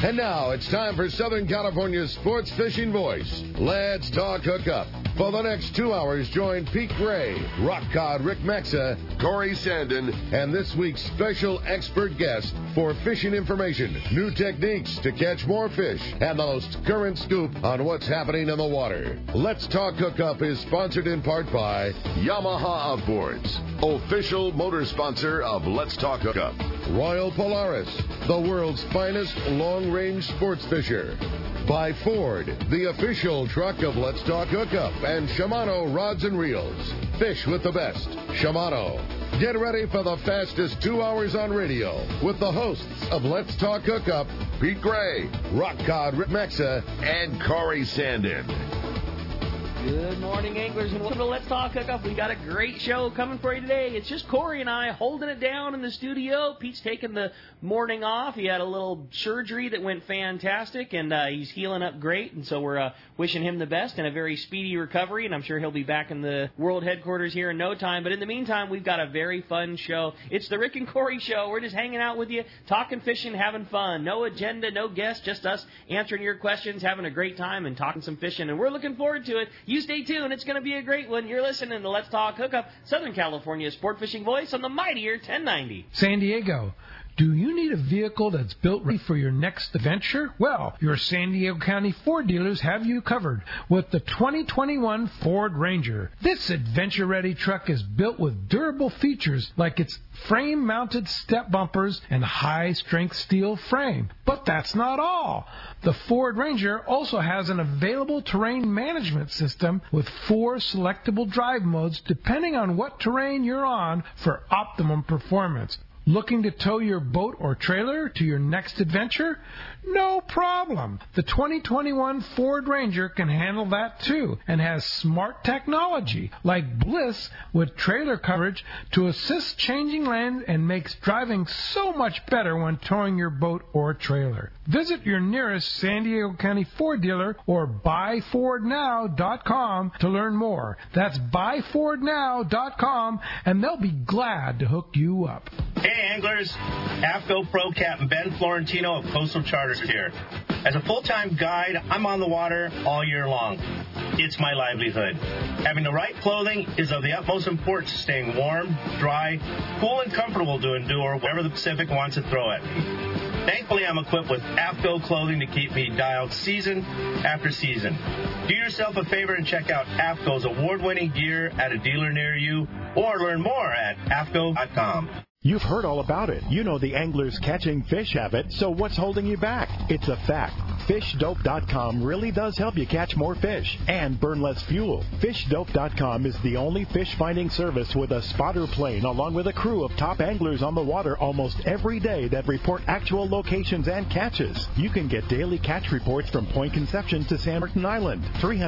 And now it's time for Southern California's sports fishing voice. Let's talk hookup. For the next 2 hours, join Pete Gray, Rock Cod Rick Maxa, Corey Sandin, and this week's special expert guest for fishing information, new techniques to catch more fish, and the most current scoop on what's happening in the water. Let's Talk Hookup is sponsored in part by Yamaha Outboards, official motor sponsor of Let's Talk Hookup. Royal Polaris, the world's finest long-range sports fisher. By Ford, the official truck of Let's Talk Hookup, and Shimano Rods and Reels. Fish with the best. Shimano. Get ready for the fastest 2 hours on radio with the hosts of Let's Talk Hookup, Pete Gray, Rock Cod Rick Maxa, and Corey Sandin. Good morning, anglers, and welcome to Let's Talk Hookup. We got a great show coming for you today. It's just Corey and I holding it down in the studio. Pete's taking the morning off. He had a little surgery that went fantastic, and he's healing up great. And so we're wishing him the best and a very speedy recovery, and I'm sure he'll be back in the world headquarters here in no time. But in the meantime, we've got a very fun show. It's the Rick and Corey Show. We're just hanging out with you, talking fishing, having fun. No agenda, no guests, just us answering your questions, having a great time, and talking some fishing. And we're looking forward to it. You stay tuned. It's going to be a great one. You're listening to Let's Talk Hookup, Southern California's sport fishing voice on the mightier 1090. San Diego. Do you need a vehicle that's built ready for your next adventure? Well, your San Diego County Ford dealers have you covered with the 2021 Ford Ranger. This adventure-ready truck is built with durable features like its frame-mounted step bumpers and high-strength steel frame. But that's not all. The Ford Ranger also has an available terrain management system with 4 selectable drive modes depending on what terrain you're on for optimum performance. Looking to tow your boat or trailer to your next adventure? No problem. The 2021 Ford Ranger can handle that too and has smart technology like Bliss with trailer coverage to assist changing lanes and makes driving so much better when towing your boat or trailer. Visit your nearest San Diego County Ford dealer or buyfordnow.com to learn more. That's buyfordnow.com, and they'll be glad to hook you up. Hey anglers, AFCO Pro Captain Ben Florentino of Coastal Charters here. As a full-time guide, I'm on the water all year long. It's my livelihood. Having the right clothing is of the utmost importance to staying warm, dry, cool, and comfortable to endure whatever the Pacific wants to throw at me. Thankfully, I'm equipped with AFCO clothing to keep me dialed season after season. Do yourself a favor and check out AFCO's award-winning gear at a dealer near you, or learn more at AFCO.com. You've heard all about it. You know the angler's catching fish habit, so what's holding you back? It's a fact. FishDope.com really does help you catch more fish and burn less fuel. FishDope.com is the only fish finding service with a spotter plane along with a crew of top anglers on the water almost every day that report actual locations and catches. You can get daily catch reports from Point Conception to San Martin Island,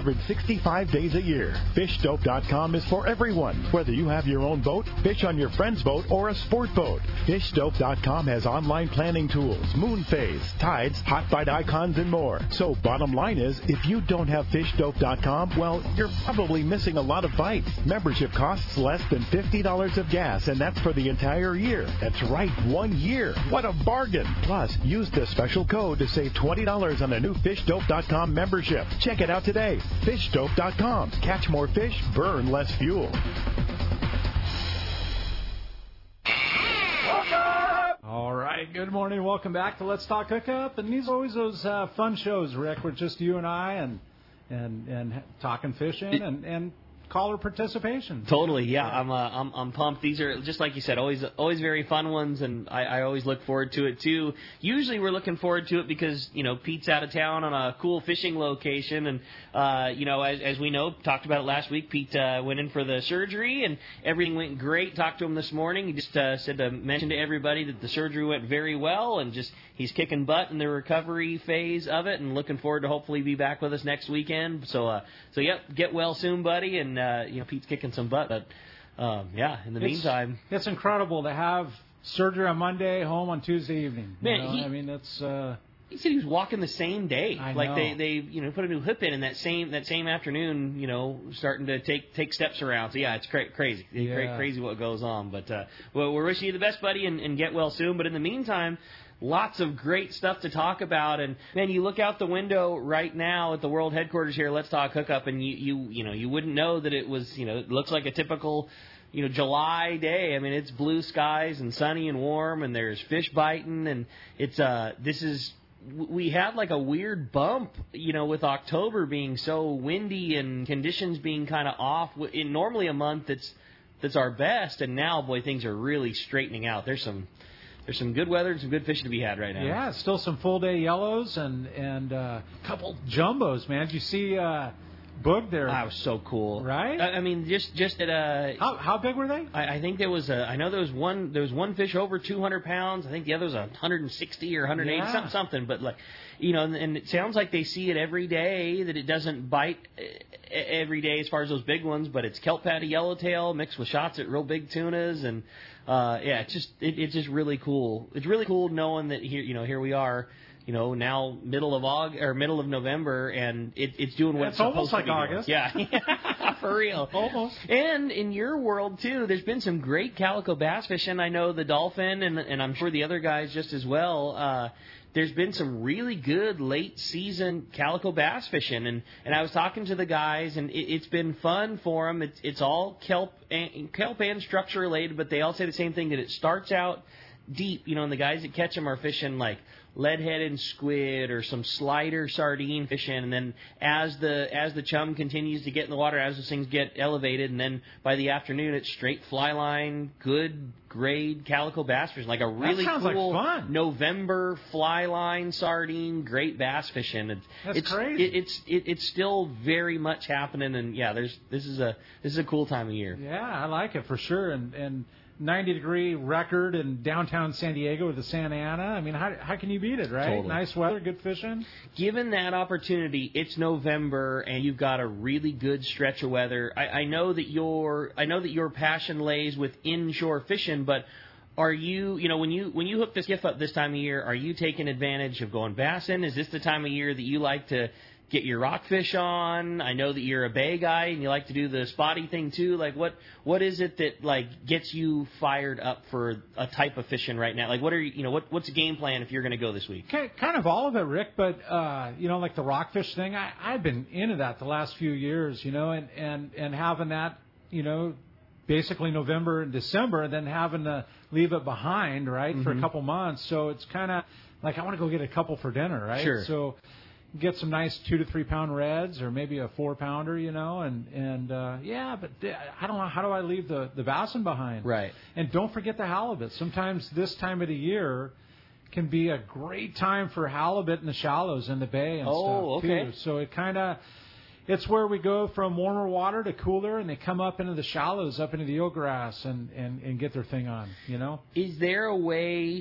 365 days a year. FishDope.com is for everyone, whether you have your own boat, fish on your friend's boat, or a sport boat. FishDope.com has online planning tools, moon phase, tides, hot bite icons, and more. So bottom line is, if you don't have FishDope.com, well, you're probably missing a lot of bites. Membership costs less than $50 of gas, and that's for the entire year. That's right, 1 year. What a bargain. Plus, use the special code to save $20 on a new FishDope.com membership. Check it out today. FishDope.com. Catch more fish, burn less fuel. All right, good morning. Welcome back to Let's Talk Hookup. And these are always those fun shows, Rick, with just you and I and talking fishing and caller participation. Totally, yeah. I'm pumped. These are, just like you said, always very fun ones, and I always look forward to it too. Usually we're looking forward to it because, Pete's out of town on a cool fishing location, and as we know, talked about it last week, Pete went in for the surgery and everything went great. Talked to him this morning. He just said to mention to everybody that the surgery went very well, and just he's kicking butt in the recovery phase of it, and looking forward to hopefully be back with us next weekend. So yep, get well soon, buddy. And Pete's kicking some butt, but in the meantime, it's incredible to have surgery on Monday, home on Tuesday evening. That's. He said he was walking the same day. I like know. they put a new hip in that same afternoon, starting to take steps around. So yeah, it's crazy. Yeah. Crazy what goes on. But we're wishing you the best, buddy, and get well soon. But in the meantime, lots of great stuff to talk about. And man, you look out the window right now at the world headquarters here, Let's Talk Hookup, and you wouldn't know that it was, it looks like a typical, July day. I mean, it's blue skies and sunny and warm, and there's fish biting, and it's we had like a weird bump, with October being so windy and conditions being kind of off. In normally a month that's our best, and now, boy, things are really straightening out. There's some good weather and some good fishing to be had right now. Yeah, still some full day yellows and a couple jumbos, man. Did you see Boog there? That was so cool, right? I mean, just at how big were they? I think there was I know there was one fish over 200 pounds. I think the other was 160 or 180 something. But and it sounds like they see it every day. That it doesn't bite every day as far as those big ones, but it's kelp patty yellowtail mixed with shots at real big tunas, and it's just really cool. It's really cool knowing that here we are. Now middle of November, and it's doing what it's almost supposed like to be August. doing. Yeah, for real. Almost. And in your world too, there's been some great calico bass fishing. I know the Dolphin, and I'm sure the other guys just as well. There's been some really good late season calico bass fishing, and I was talking to the guys, and it's been fun for them. It's all kelp and structure related, but they all say the same thing, that it starts out deep, and the guys that catch them are fishing like lead-headed squid or some slider sardine fishing, and then as the chum continues to get in the water, as those things get elevated, and then by the afternoon it's straight fly line, good grade calico bass fishing, like a really cool like fun. November fly line sardine, great bass fishing. That's crazy. It's still very much happening, and yeah, this is a cool time of year. Yeah, I like it for sure, and 90-degree record in downtown San Diego with the Santa Ana. I mean, how can you beat it, right? Totally. Nice weather, good fishing. Given that opportunity, it's November and you've got a really good stretch of weather. I know that your passion lays with inshore fishing, but are you, when you hook this skiff up this time of year, are you taking advantage of going bassing? Is this the time of year that you like to get your rockfish on? I know that you're a bay guy and you like to do the spotty thing too. Like what is it that like gets you fired up for a type of fishing right now? Like what's the game plan if you're going to go this week? Kind of all of it, Rick, but like the rockfish thing, I've been into that the last few years, and having that, basically November and December, and then having to leave it behind, right, for a couple months. So it's kind of like I want to go get a couple for dinner, right? Sure. So get some nice 2 to 3 pound reds or maybe a 4-pounder, but I don't know, how do I leave the bassin behind? Right. And don't forget the halibut. Sometimes this time of the year can be a great time for halibut in the shallows in the bay and stuff okay. too. So it's where we go from warmer water to cooler, and they come up into the shallows, up into the eelgrass, and get their thing on, Is there a way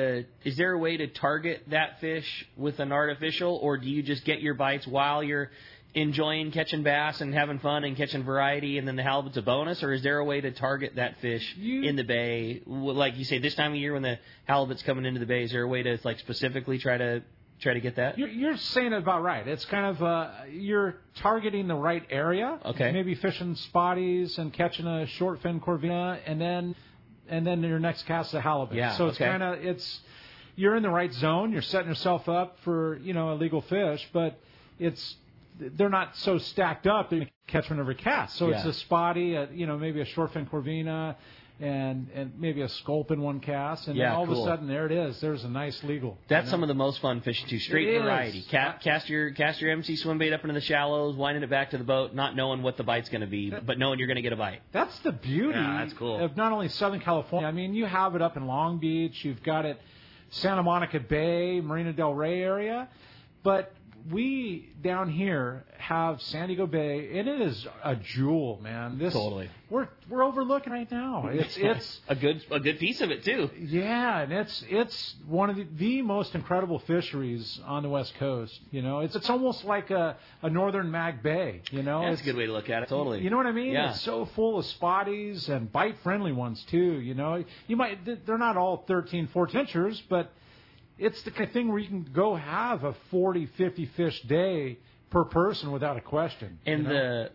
to target that fish with an artificial, or do you just get your bites while you're enjoying catching bass and having fun and catching variety, and then the halibut's a bonus? Or is there a way to target that fish in the bay, like you say, this time of year when the halibut's coming into the bay? Is there a way to like specifically try to get that? You're saying it about right. It's kind of you're targeting the right area. Okay. Maybe fishing spotties and catching a short fin corvina, and then your next cast is a halibut. Yeah. So it's you're in the right zone. You're setting yourself up for a legal fish, but they're not so stacked up that you can catch one every cast. So it's a spotty, maybe a short fin corvina, and maybe a sculp in one cast, and then all of a sudden there it is. There's a nice legal. That's some of the most fun fishing too. Straight variety. Cast your MC swim bait up into the shallows, winding it back to the boat, not knowing what the bite's going to be, but knowing you're going to get a bite. That's the beauty that's cool. of not only Southern California. I mean, you have it up in Long Beach. You've got it Santa Monica Bay, Marina del Rey area, but we down here have San Diego Bay, and it is a jewel, man. Totally. We're overlooking right now. It's a good piece of it too. Yeah, and it's one of the most incredible fisheries on the West Coast. It's almost like a northern Mag Bay. That's a good way to look at it. Totally. You know what I mean? Yeah. It's so full of spotties and bite friendly ones too. They're not all 13, 14 inchers, but it's the kind of thing where you can go have a 40, 50 fish day per person without a question. And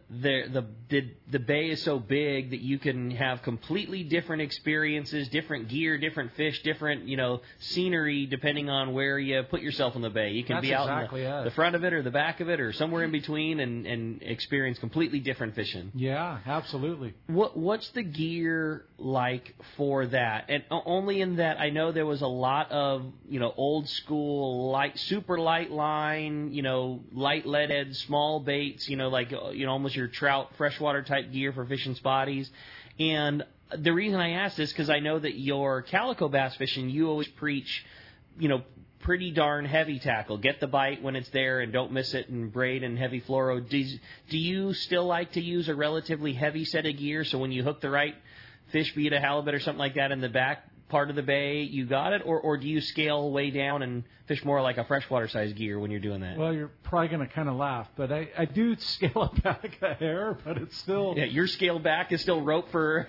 the bay is so big that you can have completely different experiences, different gear, different fish, different scenery depending on where you put yourself in the bay. You can be out in the front of it or the back of it or somewhere in between and experience completely different fishing. Yeah, absolutely. What's the gear like for that? And only in that I know there was a lot of old school super light line, light lead edge, small baits, almost your trout freshwater type gear for fishing spotties. And the reason I ask this because I know that your calico bass fishing, you always preach, pretty darn heavy tackle. Get the bite when it's there and don't miss it, and braid and heavy fluoro. Do you still like to use a relatively heavy set of gear so when you hook the right fish, be it a halibut or something like that, in the back part of the bay, you got it? Or do you scale way down and fish more like a freshwater size gear when you're doing that? Well, you're probably going to kind of laugh, but I do scale it back a hair, but it's still... Yeah, your scale back is still rope for...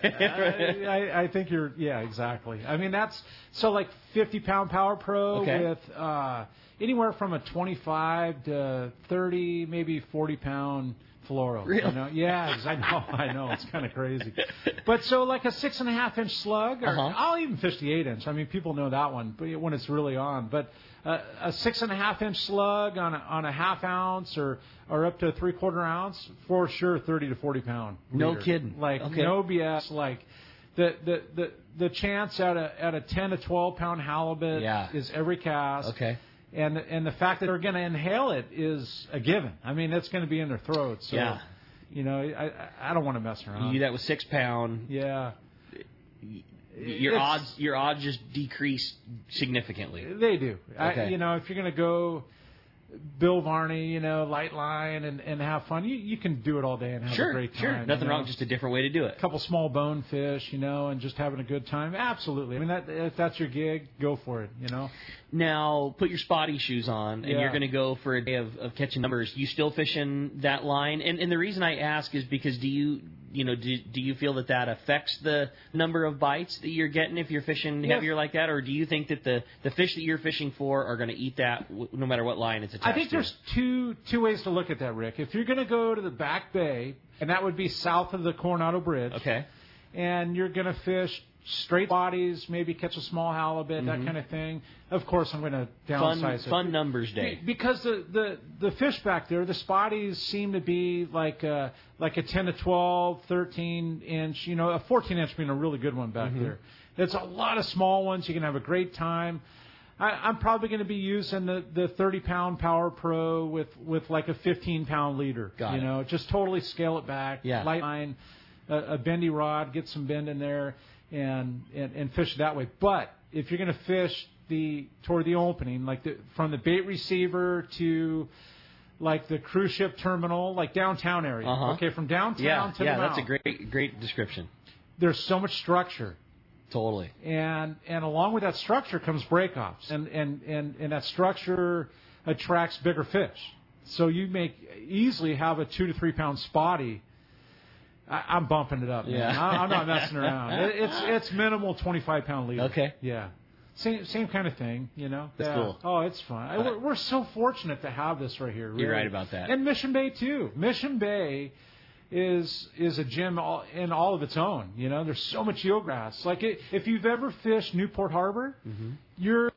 I think you're... Yeah, exactly. I mean, that's... So, like, 50-pound Power Pro with anywhere from a 25 to 30, maybe 40-pound... fluoro. Really? Yeah, I know. It's kind of crazy. But so like a 6.5-inch slug, or I'll even fish the 8-inch. I mean, people know that one, but when it's really on. But a 6.5-inch slug on a half ounce or up to a 3/4 ounce, for sure, 30 to 40 pound. No leader. kidding. Like no BS. Like the chance at a 10 to 12 pound halibut is every cast. Okay. And the fact that they're going to inhale it is a given. I mean, it's going to be in their throats. So, I don't want to mess around. You do that with 6 pound. Yeah. Your odds just decrease significantly. They do. Okay. If you're going to go Bill Varney, light line and have fun, you can do it all day and have a great time. Sure, nothing wrong, just a different way to do it. A couple small bonefish, and just having a good time. Absolutely. I mean, if that's your gig, go for it, Now, put your spotty shoes on, and you're going to go for a day of catching numbers. You still fishing that line? And the reason I ask is because do you feel that affects the number of bites that you're getting if you're fishing heavier like that, or do you think that the fish that you're fishing for are going to eat that no matter what line it's attached to? I think there's two ways to look at that, Rick. If you're going to go to the back bay, and that would be south of the Coronado Bridge, and you're going to fish straight bodies, maybe catch a small halibut, that kind of thing. Of course, I'm going to downsize it. Fun numbers day. Because the fish back there, the spotties seem to be like a 10 to 12, 13 inch, a 14 inch being a really good one back there. There's a lot of small ones. You can have a great time. I'm probably going to be using the 30-pound Power Pro with like a 15-pound leader. Got it. Just totally scale it back. Yeah. Light line, a bendy rod, get some bend in there, and fish that way. But if you're going to fish toward the opening, like from the bait receiver to like the cruise ship terminal, like downtown area. Okay, from downtown to the mouth. That's a great description. There's so much structure. Totally. And along with that structure comes breakoffs, and that structure attracts bigger fish. So you may easily have a 2 to 3 pound spotty. I'm bumping it up, man. Yeah. I'm not messing around. It's minimal 25-pound leader. Okay. Yeah. Same kind of thing, That's cool. Oh, it's fun. We're so fortunate to have this right here. Really. You're right about that. And Mission Bay too. Mission Bay is a gem in all of its own. There's so much eelgrass. Like if you've ever fished Newport Harbor, you're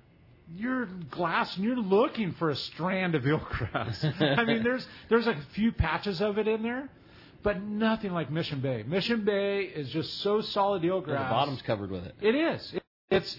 glass and you're looking for a strand of eelgrass. I mean, there's a few patches of it in there, but nothing like Mission Bay. Mission Bay is just so solid eelgrass. The bottom's covered with it. It is. It's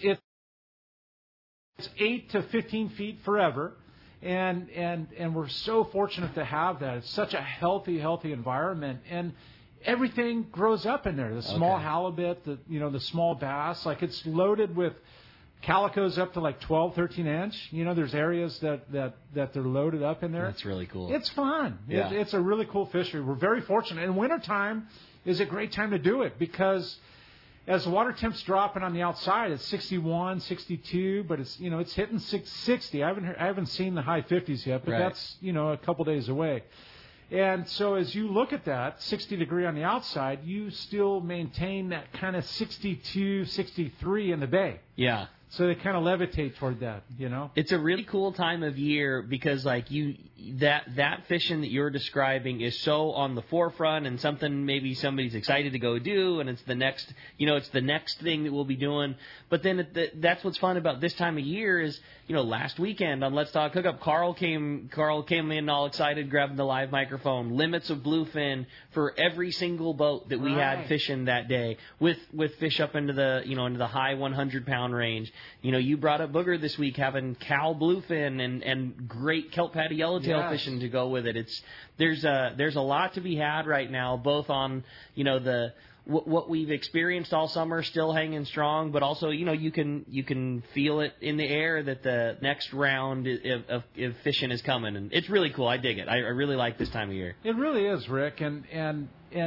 8 to 15 feet forever. And we're so fortunate to have that. It's such a healthy environment, and everything grows up in there. The small halibut, the small bass, like it's loaded with calicos up to like 12, 13 inch. There's areas that they're loaded up in there. That's really cool. It's fun. Yeah. It's a really cool fishery. We're very fortunate. And wintertime is a great time to do it because as the water temp's dropping on the outside, it's 61, 62, but it's it's hitting 60. I haven't seen the high 50s yet, but that's a couple days away. And so as you look at that 60 degree on the outside, you still maintain that kind of 62, 63 in the bay. Yeah. so they kind of levitate toward that, you know. It's a really cool time of year because like that fishing that you're describing is so on the forefront and something maybe somebody's excited to go do, and it's the next thing that we'll be doing. But then that's what's fun about this time of year is, last weekend on Let's Talk Hookup, Carl came in all excited, grabbing the live microphone. Limits of bluefin for every single boat that we had fishing that day, with fish up into the into the high 100-pound range. You brought up Booger this week having cow bluefin and great kelp patty yellowtail fishing to go with it. There's a lot to be had right now, both on what we've experienced all summer, still hanging strong, but also you can feel it in the air that the next round of fishing is coming, and it's really cool. I dig it. I really like this time of year. It really is, Rick, and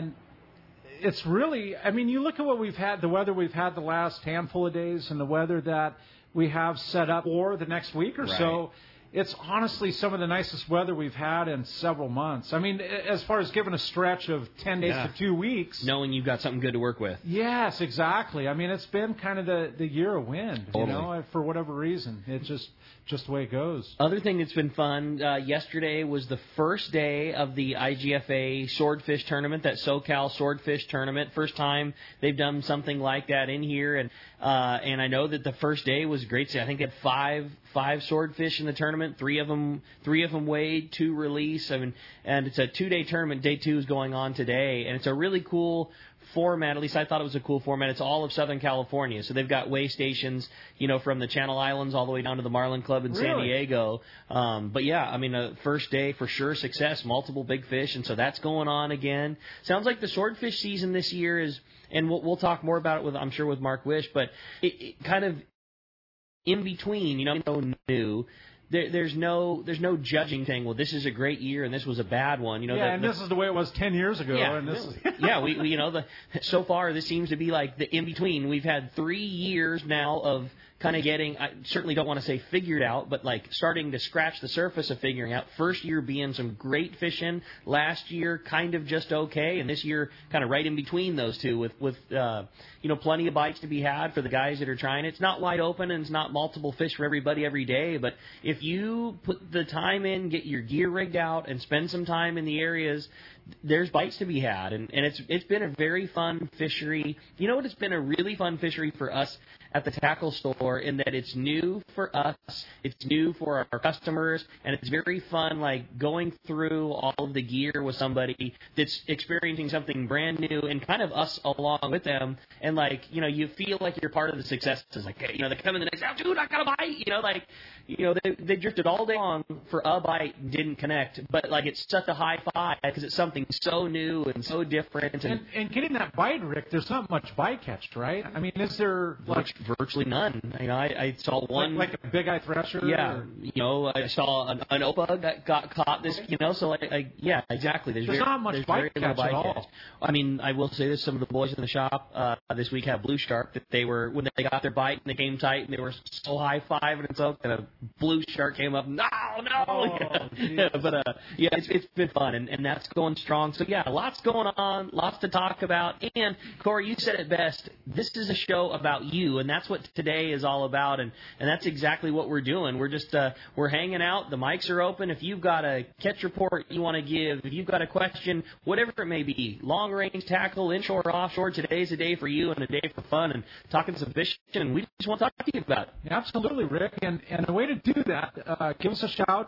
it's really, I mean, you look at what we've had, the weather we've had the last handful of days, and the weather that we have set up for the next week or so. It's honestly some of the nicest weather we've had in several months. I mean, as far as giving a stretch of 10 days to 2 weeks. Knowing you've got something good to work with. Yes, exactly. I mean, it's been kind of the year of wind, for whatever reason. It's just the way it goes. Other thing that's been fun, yesterday was the first day of the IGFA Swordfish Tournament, that SoCal Swordfish Tournament. First time they've done something like that in here, and I know that the first day was great. I think they had five swordfish in the tournament. Three of them weighed, 2 release. I mean, and it's a 2-day tournament. Day 2 is going on today, and it's a really cool format. At least I thought it was a cool format. It's all of Southern California, so they've got weigh stations, from the Channel Islands all the way down to the Marlin Club in San Diego. But yeah, I mean, first day for sure success, multiple big fish, and so that's going on again. Sounds like the swordfish season this year is, and we'll talk more about it I'm sure with Mark Wish, but it kind of in between, new. There's no judging thing. Well, this is a great year and this was a bad one. This is the way it was 10 years ago. Yeah, and this we so far this seems to be like the in between. We've had 3 years now of kind of getting, I certainly don't want to say figured out, but like starting to scratch the surface of figuring out. First year being some great fishing, last year kind of just okay, and this year kind of right in between those two with plenty of bites to be had for the guys that are trying. It's not wide open and it's not multiple fish for everybody every day, but if you put the time in, get your gear rigged out, and spend some time in the areas, there's bites to be had, and it's been a very fun fishery. You know what? It's been a really fun fishery for us at the tackle store in that it's new for us, it's new for our customers, and it's very fun, like going through all of the gear with somebody that's experiencing something brand new and kind of us along with them, and like, you feel like you're part of the success. It's like, they come in the next hour, dude, I got a bite, they drifted all day long for a bite and didn't connect, but like it's such a high five because it's something so new and so different. And getting that bite, Rick, there's not much bycatch, right? I mean, is there virtually none? I saw one like a big eye thresher. Yeah, I saw an opa that got caught this. So yeah, exactly. There's not much bycatch at all. I mean, I will say this: some of the boys in the shop this week had blue shark that they were, when they got their bite and they came tight and they were so high fiving and so, and a blue shark came up. No. But it's been fun and that's going strong. So yeah, lots going on, lots to talk about. And Corey, you said it best. This is a show about you, and that's what today is all about. And that's exactly what we're doing. We're just we're hanging out. The mics are open. If you've got a catch report you want to give, if you've got a question, whatever it may be, long range tackle, inshore or offshore, today's a day for you and a day for fun and talking some fishing. And we just want to talk to you about it. Absolutely, Rick. And the way to do that, give us a shout,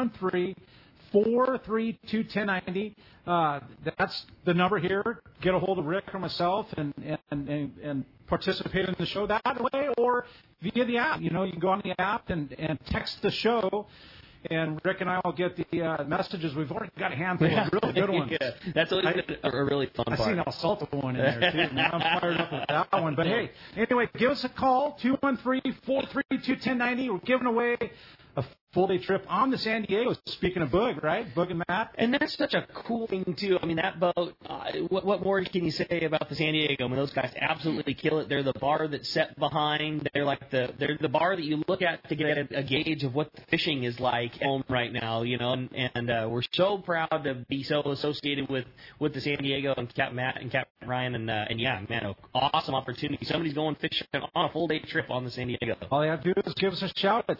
213-432-1090. That's the number here. Get a hold of Rick or myself and participate in the show that way, or via the app. You can go on the app and text the show, and Rick and I will get the messages. We've already got a handful of really good ones. Yeah, that's always a really fun part. I seen El Salto one in there, too. Now I'm fired up with that one. But, hey, anyway, give us a call, 213-432-1090. We're giving away a full-day trip on the San Diego. Speaking of Boog, right? Boog and Matt. And that's such a cool thing, too. I mean, that boat, what more can you say about the San Diego? I mean, those guys absolutely kill it. They're the bar that's set behind. They're the bar that you look at to get a gauge of what the fishing is like at home right now, and we're so proud to be so associated with the San Diego and Captain Matt and Captain Ryan, and yeah, man, an awesome opportunity. Somebody's going fishing on a full-day trip on the San Diego. All you have to do is give us a shout at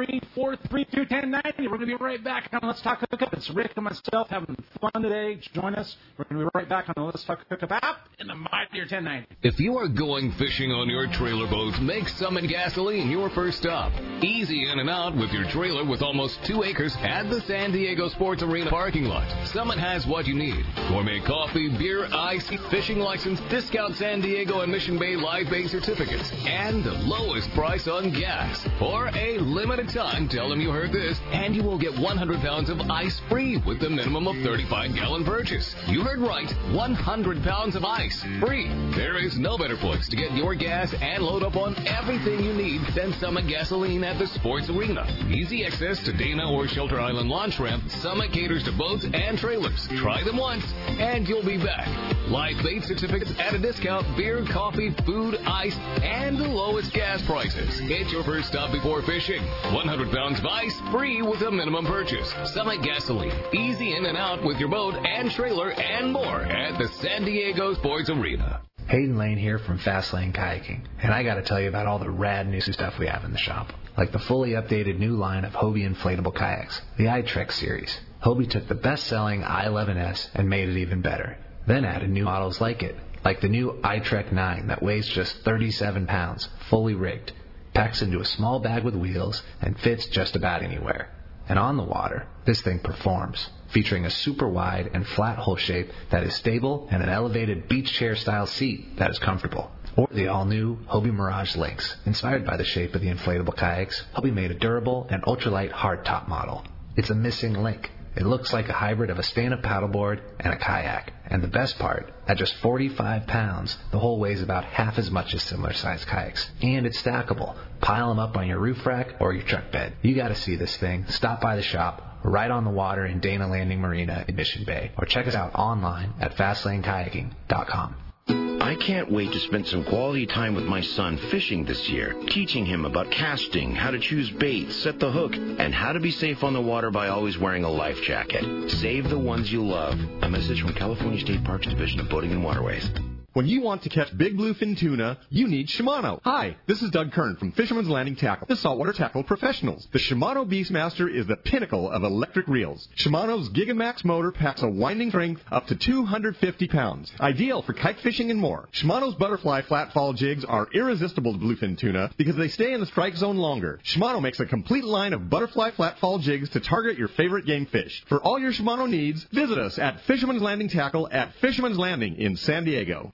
213-432-1090. We're going to be right back on Let's Talk Hookup. It's Rick and myself having fun today. Join us. We're going to be right back on the Let's Talk Hookup app in the Mightier 1090. If you are going fishing on your trailer boat, make Summit Gasoline your first stop. Easy in and out with your trailer with almost 2 acres at the San Diego Sports Arena parking lot. Summit has what you need. Gourmet coffee, beer, ice, fishing license, discount San Diego and Mission Bay live bait certificates, and the lowest price on gas. For a limited time, tell them you heard this, and you will get 100 pounds of ice free with the minimum of 35-gallon purchase. You heard right, 100 pounds of ice free. There is no better place to get your gas and load up on everything you need than Summit Gasoline at the Sports Arena. Easy access to Dana or Shelter Island launch ramp. Summit caters to boats and trailers. Try them once, and you'll be back. Live bait certificates at a discount, beer, coffee, food, ice, and the lowest gas prices. It's your first stop before fishing. 100 pounds of ice free with a minimum purchase. Summit Gasoline. Easy in and out with your boat and trailer and more at the San Diego Sports Arena. Hayden Lane here from Fast Lane Kayaking, and I got to tell you about all the rad new stuff we have in the shop, like the fully updated new line of Hobie inflatable kayaks, the iTrek series. Hobie took the best-selling i11S and made it even better, then added new models like it, like the new iTrek 9 that weighs just 37 pounds, fully rigged, packs into a small bag with wheels, and fits just about anywhere. And on the water, this thing performs, featuring a super wide and flat hull shape that is stable and an elevated beach chair style seat that is comfortable. Or the all-new Hobie Mirage Lynx. Inspired by the shape of the inflatable kayaks, Hobie made a durable and ultralight hardtop model. It's a missing link. It looks like a hybrid of a stand-up paddleboard and a kayak. And the best part, at just 45 pounds, the hull weighs about half as much as similar-sized kayaks. And it's stackable. Pile them up on your roof rack or your truck bed. You gotta see this thing. Stop by the shop, right on the water in Dana Landing Marina in Mission Bay. Or check us out online at FastlaneKayaking.com. I can't wait to spend some quality time with my son fishing this year, teaching him about casting, how to choose bait, set the hook, and how to be safe on the water by always wearing a life jacket. Save the ones you love. A message from California State Parks Division of Boating and Waterways. When you want to catch big bluefin tuna, you need Shimano. Hi, this is Doug Kern from Fisherman's Landing Tackle, the saltwater tackle professionals. The Shimano Beastmaster is the pinnacle of electric reels. Shimano's Gigamax motor packs a winding strength up to 250 pounds. Ideal for kite fishing and more. Shimano's butterfly flat-fall jigs are irresistible to bluefin tuna because they stay in the strike zone longer. Shimano makes a complete line of butterfly flat-fall jigs to target your favorite game fish. For all your Shimano needs, visit us at Fisherman's Landing Tackle at Fisherman's Landing in San Diego.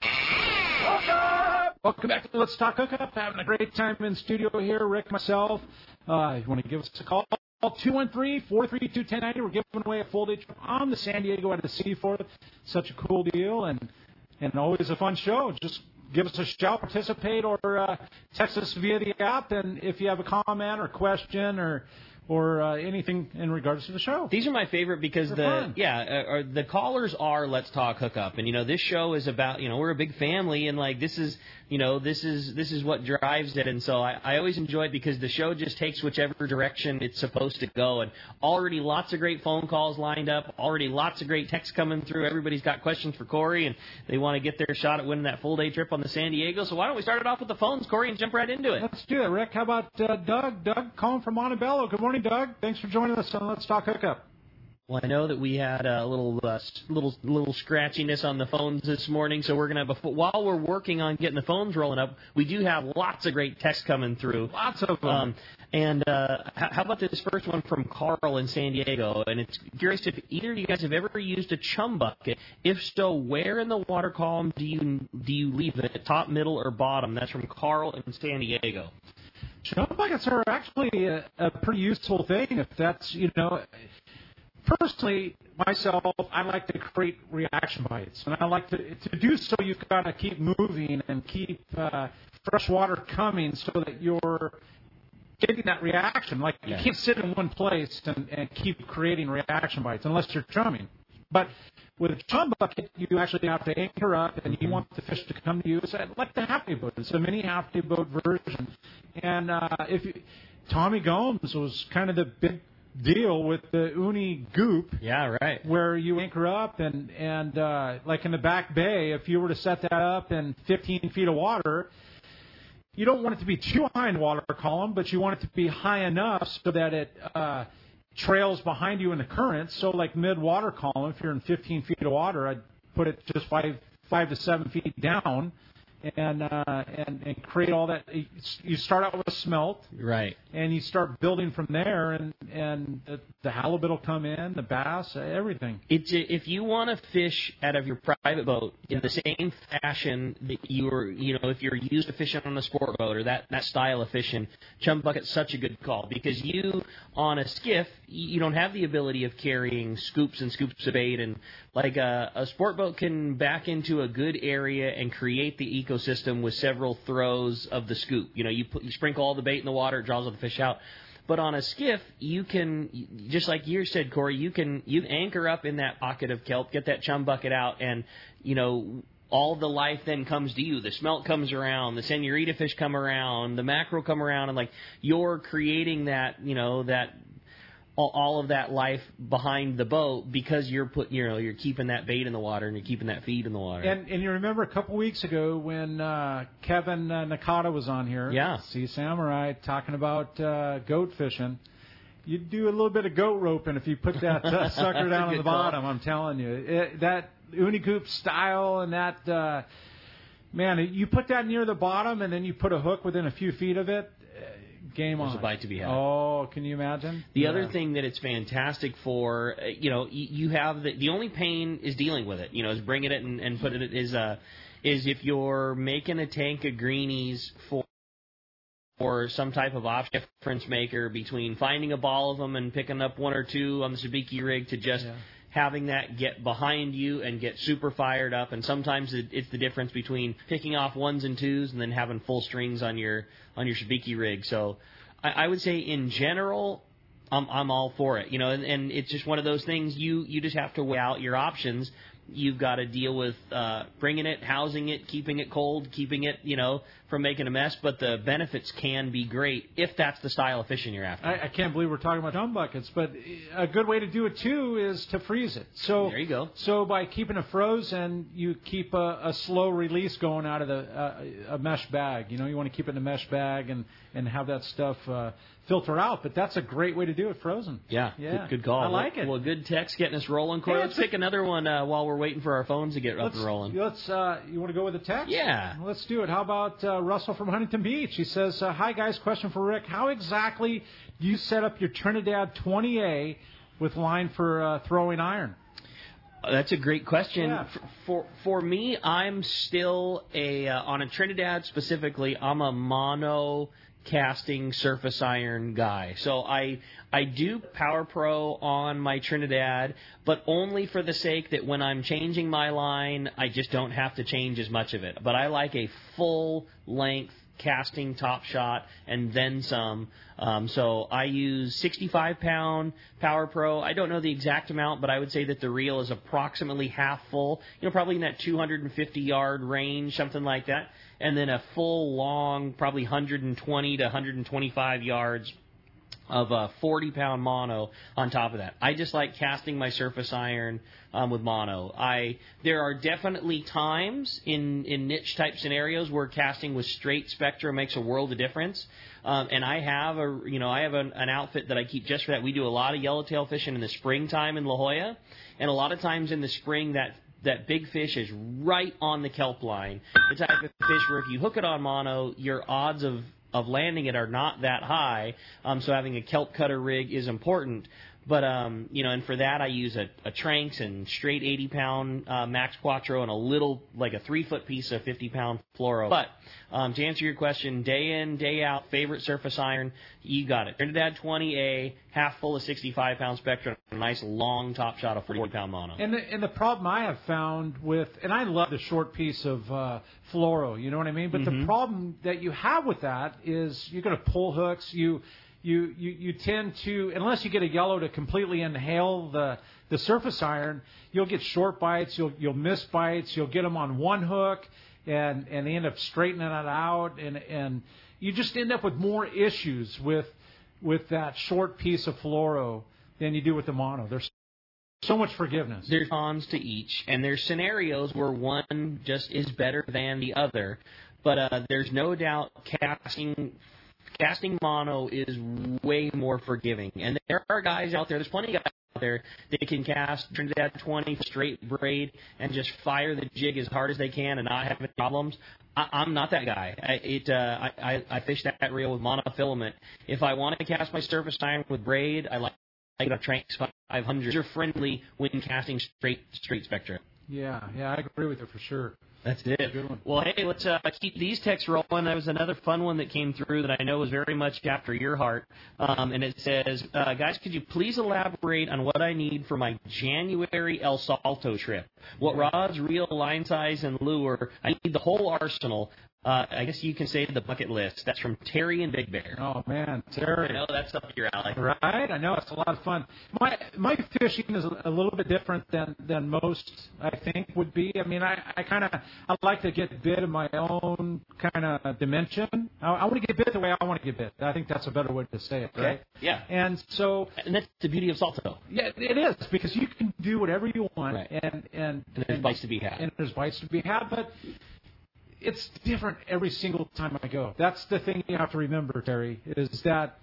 Welcome back to Let's Talk Hookup. Having a great time in studio here. Rick, myself. You want to give us a call? 213-432-1090. We're giving away a full-day trip on the San Diego at the Seaford. Such a cool deal and always a fun show. Just give us a shout, participate, or text us via the app. And if you have a comment or question or anything in regards to the show. These are my favorite because the callers are Let's Talk Hookup, and this show is about we're a big family, and like this is what drives it, and so I always enjoy it because the show just takes whichever direction it's supposed to go, and already lots of great phone calls lined up, already lots of great texts coming through. Everybody's got questions for Corey, and they want to get their shot at winning that full day trip on the San Diego. So why don't we start it off with the phones, Corey, and jump right into it? Let's do it, Rick. How about Doug? Doug calling from Montebello. Good morning, Doug. Thanks for joining us on Let's Talk Hookup. Well, I know that we had a little scratchiness on the phones this morning, so we're gonna while we're working on getting the phones rolling up, we do have lots of great texts coming through. Lots of them. How about this first one from Carl in San Diego? And it's curious if either of you guys have ever used a chum bucket. If so, where in the water column do you leave it? Top, middle, or bottom? That's from Carl in San Diego. Chum buckets are actually a pretty useful thing. If that's personally, myself, I like to create reaction bites. And I like to do so, you've got to keep moving and keep fresh water coming so that your getting that reaction. Like, you can't sit in one place and keep creating reaction bites unless you're chumming. But with a chum bucket, you actually have to anchor up, and you want the fish to come to you. It's like the half-day boat. It's a mini half-day boat version. And Tommy Gomes was kind of the big deal with the uni goop. Yeah, right. Where you anchor up, and like in the back bay, if you were to set that up in 15 feet of water, you don't want it to be too high in the water column, but you want it to be high enough so that it trails behind you in the current. So like mid-water column, if you're in 15 feet of water, I'd put it just 5 to 7 feet down and create all that. You start out with a smelt. Right. And you start building from there, and the halibut will come in, the bass, everything. If you want to fish out of your private boat in the same fashion that if you're used to fishing on a sport boat or that style of fishing, chum bucket's such a good call, because you, on a skiff, you don't have the ability of carrying scoops and scoops of bait, and like a sport boat can back into a good area and create the ecosystem with several throws of the scoop. You sprinkle all the bait in the water, it draws all the fish out. But on a skiff, you can, just like you said, Corey, you anchor up in that pocket of kelp, get that chum bucket out, and all the life then comes to you. The smelt comes around, the senorita fish come around, the mackerel come around, and like you're creating that, all of that life behind the boat, because you're keeping that bait in the water and you're keeping that feed in the water. And you remember a couple weeks ago when Kevin Nakata was on here, Sea Samurai, talking about goat fishing. You do a little bit of goat roping if you put that sucker down on the bottom. I'm telling you, that Unicoop style and that man, you put that near the bottom and then you put a hook within a few feet of it. Game on. There's a bite to be had. Oh, can you imagine? The other thing that it's fantastic for, you have the only pain is dealing with it. Is bringing it and putting it is if you're making a tank of greenies for some type of option difference maker between finding a ball of them and picking up one or two on the sabiki rig to just having that get behind you and get super fired up. And sometimes it's the difference between picking off ones and twos and then having full strings on your sabiki rig. So I would say in general, I'm all for it. And it's just one of those things you just have to weigh out your options. You've got to deal with bringing it, housing it, keeping it cold, keeping it, from making a mess. But the benefits can be great if that's the style of fishing you're after. I can't believe we're talking about chum buckets, but a good way to do it, too, is to freeze it. So there you go. So by keeping it frozen, you keep a slow release going out of a mesh bag. You want to keep it in a mesh bag and have that stuff filter out, but that's a great way to do it frozen. Yeah. Good call. I like it. Well, good text getting us rolling. Corey, let's pick another one while we're waiting for our phones to get up and rolling. You want to go with the text? Yeah. Let's do it. How about Russell from Huntington Beach? He says, hi, guys, question for Rick. How exactly do you set up your Trinidad 20A with line for throwing iron? That's a great question. Yeah. For me, I'm still on a Trinidad specifically, I'm a mono casting surface iron guy. So I do Power Pro on my Trinidad, but only for the sake that when I'm changing my line, I just don't have to change as much of it. But I like a full length casting top shot and then some. So I use 65-pound Power Pro. I don't know the exact amount, but I would say that the reel is approximately half full, probably in that 250-yard range, something like that. And then a full long, probably 120 to 125 yards of a 40-pound mono on top of that. I just like casting my surface iron with mono. There are definitely times in niche-type scenarios where casting with straight spectra makes a world of difference. And I have an outfit that I keep just for that. We do a lot of yellowtail fishing in the springtime in La Jolla, and a lot of times in the spring that big fish is right on the kelp line. The type of fish where if you hook it on mono, your odds of landing it are not that high. So having a kelp cutter rig is important. But, and for that I use a Tranx and straight 80-pound Max Quattro and a little, like a 3-foot piece of 50-pound fluoro. But to answer your question, day in, day out, favorite surface iron, you got it. Trinidad 20A, half full of 65-pound Spectra, a nice long top shot of 40-pound mono. And the problem I have found with, and I love the short piece of fluoro, you know what I mean? But the problem that you have with that is you're going to pull hooks, you tend to, unless you get a yellow to completely inhale the surface iron, you'll get short bites, you'll miss bites, you'll get them on one hook, and they end up straightening it out, and you just end up with more issues with that short piece of fluoro than you do with the mono. There's so much forgiveness. There's cons to each, and there's scenarios where one just is better than the other, but there's no doubt casting mono is way more forgiving. And there are guys out there, there's plenty of guys out there that can cast Trinidad 20 straight braid and just fire the jig as hard as they can and not have any problems. I'm not that guy. I fish that reel with monofilament. If I want to cast my surface iron with braid, I like a Tranx 500. You're friendly when casting straight Spectra. Yeah, I agree with you for sure. That's it. Good one. Well, hey, let's keep these texts rolling. There was another fun one that came through that I know was very much after your heart. And it says, guys, could you please elaborate on what I need for my January El Salto trip? What rods, reel, line size, and lure? I need the whole arsenal. I guess you can say the bucket list. That's from Terry and Big Bear. Oh, man, Terry. I know that's up your alley. Right? I know. It's a lot of fun. My fishing is a little bit different than most, I think, would be. I mean, I like to get bit in my own kind of dimension. I want to get bit the way I want to get bit. I think that's a better way to say it, right? Yeah. And that's the beauty of Salto. Yeah, it is, because you can do whatever you want. Right. And there's bites to be had. And there's bites to be had, but it's different every single time I go. That's the thing you have to remember, Terry, is that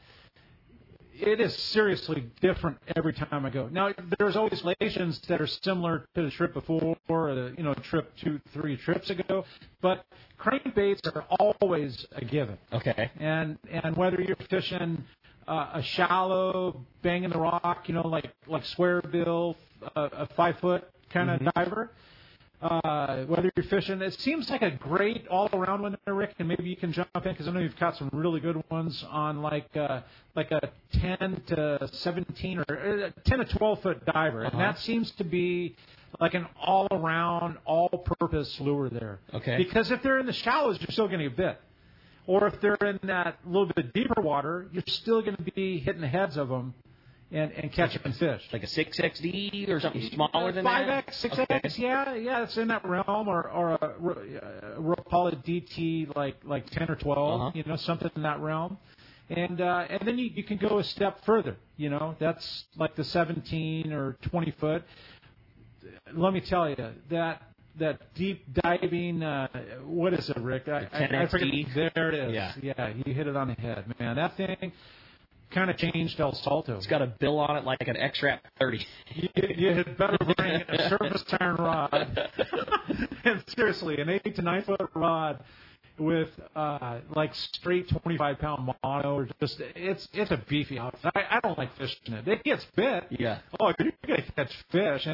it is seriously different every time I go. Now, there's always relations that are similar to the trip before, or the trip 2-3 trips ago, but crankbaits are always a given. Okay. And whether you're fishing a shallow, banging the rock, like square bill, a 5-foot kind of diver. Whether you're fishing, it seems like a great all-around one there, Rick, and maybe you can jump in, because I know you've caught some really good ones on like a 10 to 17 or 10 to 12-foot diver, and that seems to be like an all-around, all-purpose lure there. Okay. Because if they're in the shallows, you're still going to get bit. Or if they're in that little bit deeper water, you're still going to be hitting the heads of them and catching fish. Like a 6XD or something smaller than 5X, that? 6X, okay. Yeah, it's in that realm, or a Rapala DT like 10 or 12, something in that realm. And then you can go a step further, that's like the 17 or 20 foot. Let me tell you, that deep diving, what is it, Rick? I forget. There it is. Yeah, you hit it on the head, man. That thing kind of changed El Salto. It's got a bill on it like an X-Rap 30. You had better bring a surface iron rod. And seriously, an 8 to 9 foot rod with like straight 25-pound mono, or just it's a beefy outfit. I don't like fishing it. It gets bit. Yeah. Oh, you're gonna catch fish,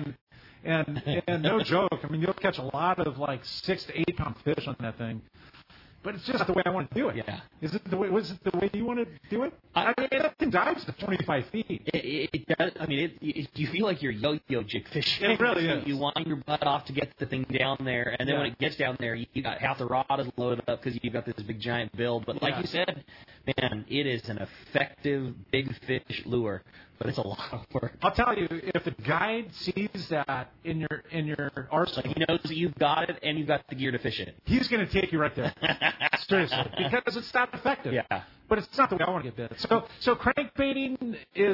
and no joke. I mean, you'll catch a lot of like 6 to 8 pound fish on that thing. But it's just not the way I want to do it. Yeah. Was it the way you want to do it? I mean, that thing dives to 25 feet. It does. I mean, you feel like you're yo-yo jig fishing. It really is. You wind your butt off to get the thing down there, and then when it gets down there, you got half the rod is loaded up because you've got this big giant bill. But like you said, man, it is an effective big fish lure. But it's a lot of work. I'll tell you, if the guide sees that in your arsenal, he knows that you've got it and you've got the gear to fish it. He's going to take you right there. Seriously, because it's not effective. Yeah. But it's not the way I want to get bit. So crankbaiting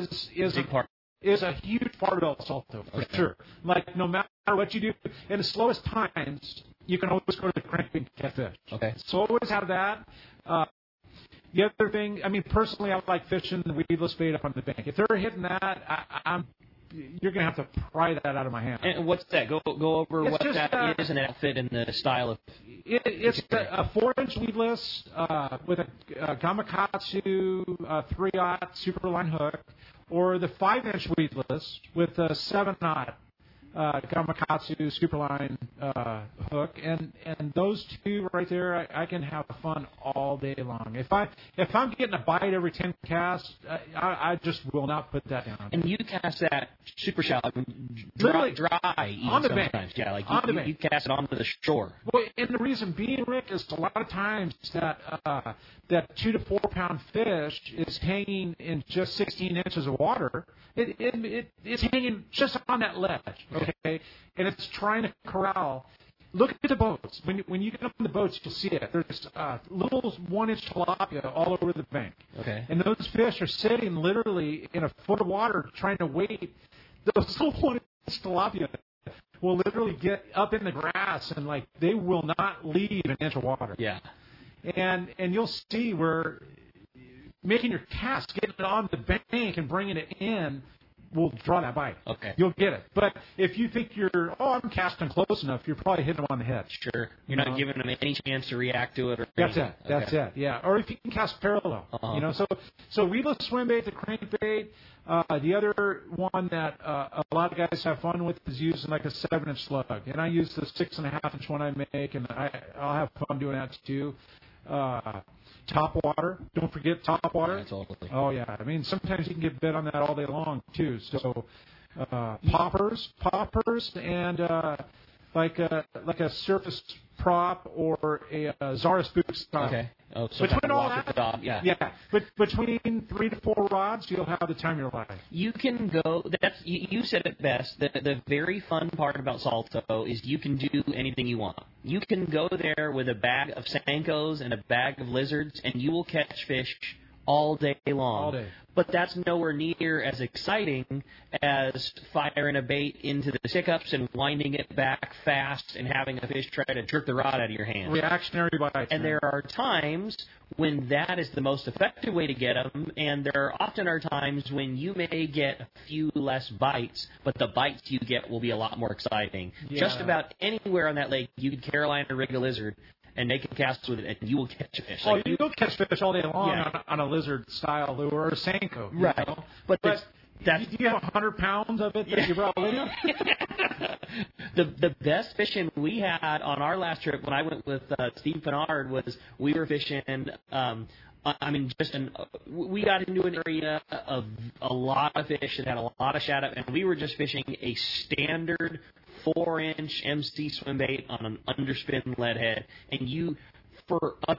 is a huge part of El Salto for sure. Like no matter what you do, in the slowest times, you can always go to the crankbait and catch fish. Okay. So always have that. The other thing, I mean, personally, I like fishing the weedless bait up on the bank. If they're hitting that, you're going to have to pry that out of my hand. And what's that? Go over what that is and outfit and the style of. It's a 4-inch weedless with a Gamakatsu 3/0 Superline hook, or the 5-inch weedless with a 7-knot Gamakatsu Superline hook, and those two right there, I can have fun all day long. If I'm getting a bite every 10 casts, I just will not put that down. And you cast that super shallow, Literally dry on the bank. Yeah, like on the you bank. cast it onto the shore. Well, and the reason being, Rick, is a lot of times that 2 to 4 pound fish is hanging in just 16 inches of water. It's hanging just on that ledge, okay? And it's trying to corral. Look at the boats. When you get up on the boats, you'll see it. There's little 1-inch tilapia all over the bank. Okay. And those fish are sitting literally in a foot of water trying to wait. Those little 1-inch tilapia will literally get up in the grass and, like, they will not leave an inch of water. Yeah. And you'll see where making your cast, getting it on the bank and bringing it in will draw that bite. Okay. You'll get it. But if you think I'm casting close enough, you're probably hitting them on the head. Sure. You're not giving them any chance to react to it. Or That's anything. it. That's it. Yeah. Or if you can cast parallel. So weedless swim bait, the crankbait. The other one that a lot of guys have fun with is using like a 7-inch slug. And I use the 6.5-inch one I make, and I'll have fun doing that too. Top water. Don't forget top water. Yeah, totally. Oh, yeah. I mean, sometimes you can get bit on that all day long, too. So poppers, and like a surface prop or a Zara spook style. Okay. Oh, so between all that, yeah. But between 3 to 4 rods, you'll have the time of your life. You can go. You said it best. The very fun part about Salto is you can do anything you want. You can go there with a bag of Senkos and a bag of lizards, and you will catch fish all day long. All day. But that's nowhere near as exciting as firing a bait into the stick-ups and winding it back fast and having a fish try to jerk the rod out of your hand. Reactionary bites. And there are times when that is the most effective way to get them, and there often are times when you may get a few less bites, but the bites you get will be a lot more exciting. Yeah. Just about anywhere on that lake, you could Carolina rig a lizard, and they can cast with it, and you will catch a fish. Oh, you'll catch fish all day long on a lizard-style lure or a Senko. Right. You know? But do you have 100 pounds of it that you brought with you? The best fishing we had on our last trip when I went with Steve Pinard was we were fishing. We got into an area of a lot of fish that had a lot of shad-up, and we were just fishing a standard 4-inch MC swim bait on an underspin lead head, and for a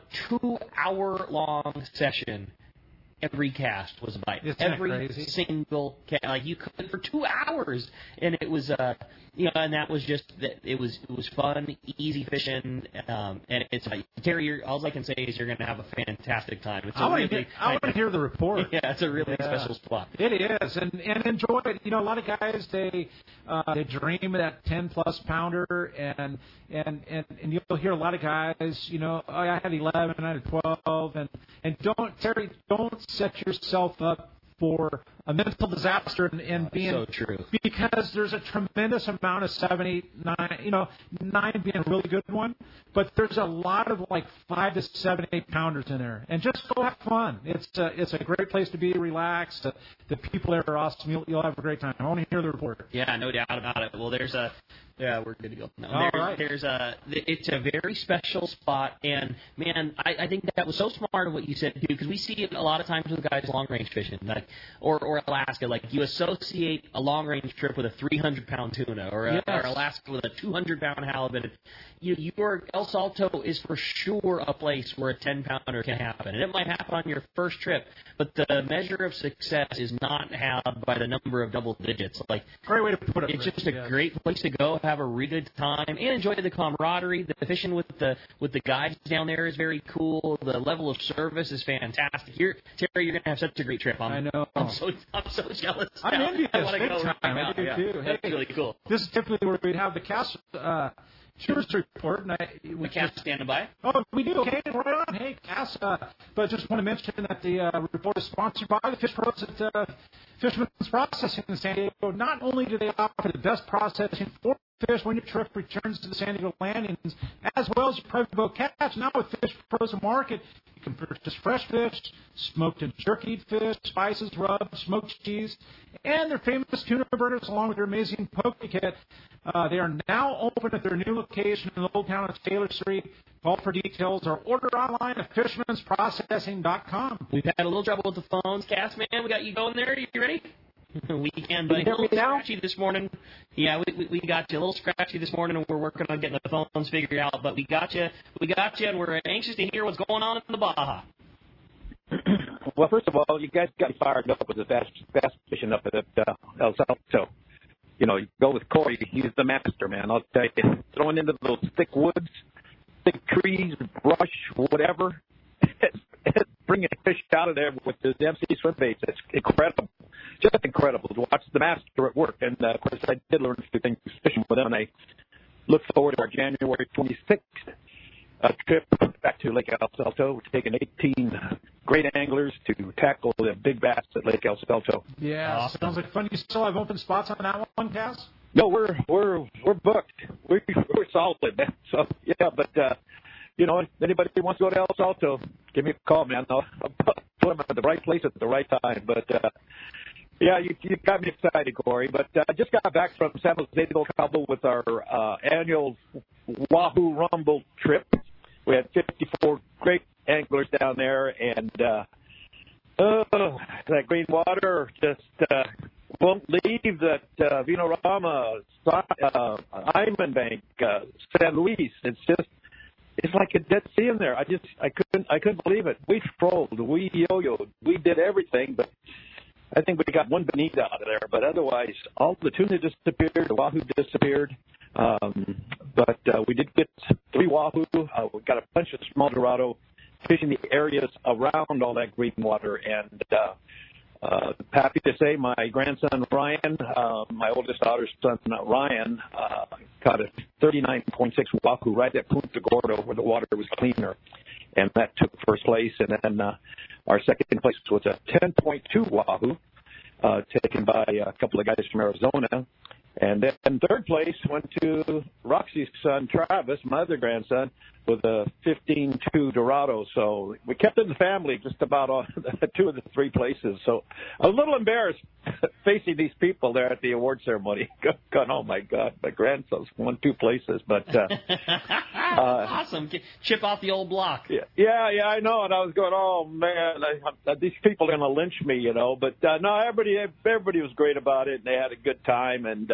2-hour-long session, every cast was a bite. Isn't that every crazy? Single cast, like you could for 2 hours, and it was and that was just it was fun, easy fishing, and it's Terry. All I can say is you're going to have a fantastic time. It's I want to hear the report. Yeah, it's a really special spot. It is, and enjoy it. You know, a lot of guys they dream of that 10+ pounder, and you'll hear a lot of guys. You know, I had 11, I had 12, and don't set yourself up for a mental disaster and being so true, because there's a tremendous amount of 7, 8, 9. You know, 9 being a really good one, but there's a lot of like 5 to 7, 8 pounders in there, and just go have fun. It's a great place to be, relaxed. The people there are awesome. You'll have a great time. I want to hear the report. Yeah, no doubt about it. Well, we're good to go. No, all right. It's a very special spot, and man, I think that was so smart of what you said too, because we see it a lot of times with guys long range fishing, like or Alaska. Like you associate a long range trip with a 300-pound tuna, or Alaska with a 200-pound halibut. Your El Salto is for sure a place where a 10-pounder can happen, and it might happen on your first trip, but the measure of success is not had by the number of double digits. Like great way to put it. It's just a great place to go, have a really good time, and enjoy the camaraderie. The fishing with the guides down there is very cool. The level of service is fantastic. Terry, you're gonna have such a great trip. I know. I'm so jealous. I'm envious. I want to go. Time. I do too. That's really cool. This is typically where we'd have the cast tourist report. And we cast standing by. Oh, we do. Okay, right on. Hey, cast. But just want to mention that the report is sponsored by the Fish Pros at Fisherman's Processing in San Diego. Not only do they offer the best processing for fish when your trip returns to the San Diego landings, as well as your private boat catch. Now with Fish Pros Market, you can purchase fresh fish, smoked and jerkied fish, spices, rubs, smoked cheese, and their famous tuna burgers along with their amazing poke kit. They are now open at their new location in the old town of Taylor Street. Call for details or order online at fishermansprocessing.com. We've had a little trouble with the phones. Cass, man, we got you going there. You ready? We can, but you hear me now? Scratchy this morning. Yeah, we got you a little scratchy this morning, and we're working on getting the phones figured out. But we got you, and we're anxious to hear what's going on in the Baja. Well, first of all, you guys got me fired up with the bass fishing up at El Salto. You know, you go with Corey. He's the master, man. I'll tell you, throwing into those thick woods, thick trees, brush, whatever, bringing fish out of there with the MC swim baits. It's incredible. Just incredible to watch the master at work. And, of course, I did learn a few things fishing with him, and I look forward to our January 26th trip back to Lake El Salto. We're taking 18 great anglers to tackle the big bass at Lake El Salto. Yeah, awesome. Sounds like fun. You still have open spots on that one, Cass? No, we're booked. We're solid, man. So, yeah, but, you know, if anybody wants to go to El Salto, give me a call, man. I'll put them at the right place at the right time. But, yeah, you got me excited, Corey. But I just got back from San Jose Del Cabo with our annual Wahoo Rumble trip. We had 54 great anglers down there, and that green water just won't leave. That Vinorama, Iman Bank, San Luis. It's like a Dead Sea in there. I couldn't believe it. We trolled, we yo-yoed, we did everything, but I think we got one bonita out of there. But otherwise, all the tuna disappeared, the wahoo disappeared. But we did get 3 wahoo. We got a bunch of small dorado fishing the areas around all that green water. And happy to say my grandson Ryan, my oldest daughter's son Ryan, caught a 39.6 wahoo right at Punta Gordo where the water was cleaner. And that took first place. And then our second place was a 10.2 wahoo taken by a couple of guys from Arizona. And then third place went to Roxy's son, Travis, my other grandson, with a 15.2 Dorado. So we kept it in the family just about 2 of the 3 places. So I was a little embarrassed facing these people there at the award ceremony. Going, oh, my God, my grandson's won 2 places. But awesome. Chip off the old block. Yeah, I know. And I was going, oh, man, these people are going to lynch me, you know. But, no, everybody was great about it, and they had a good time. And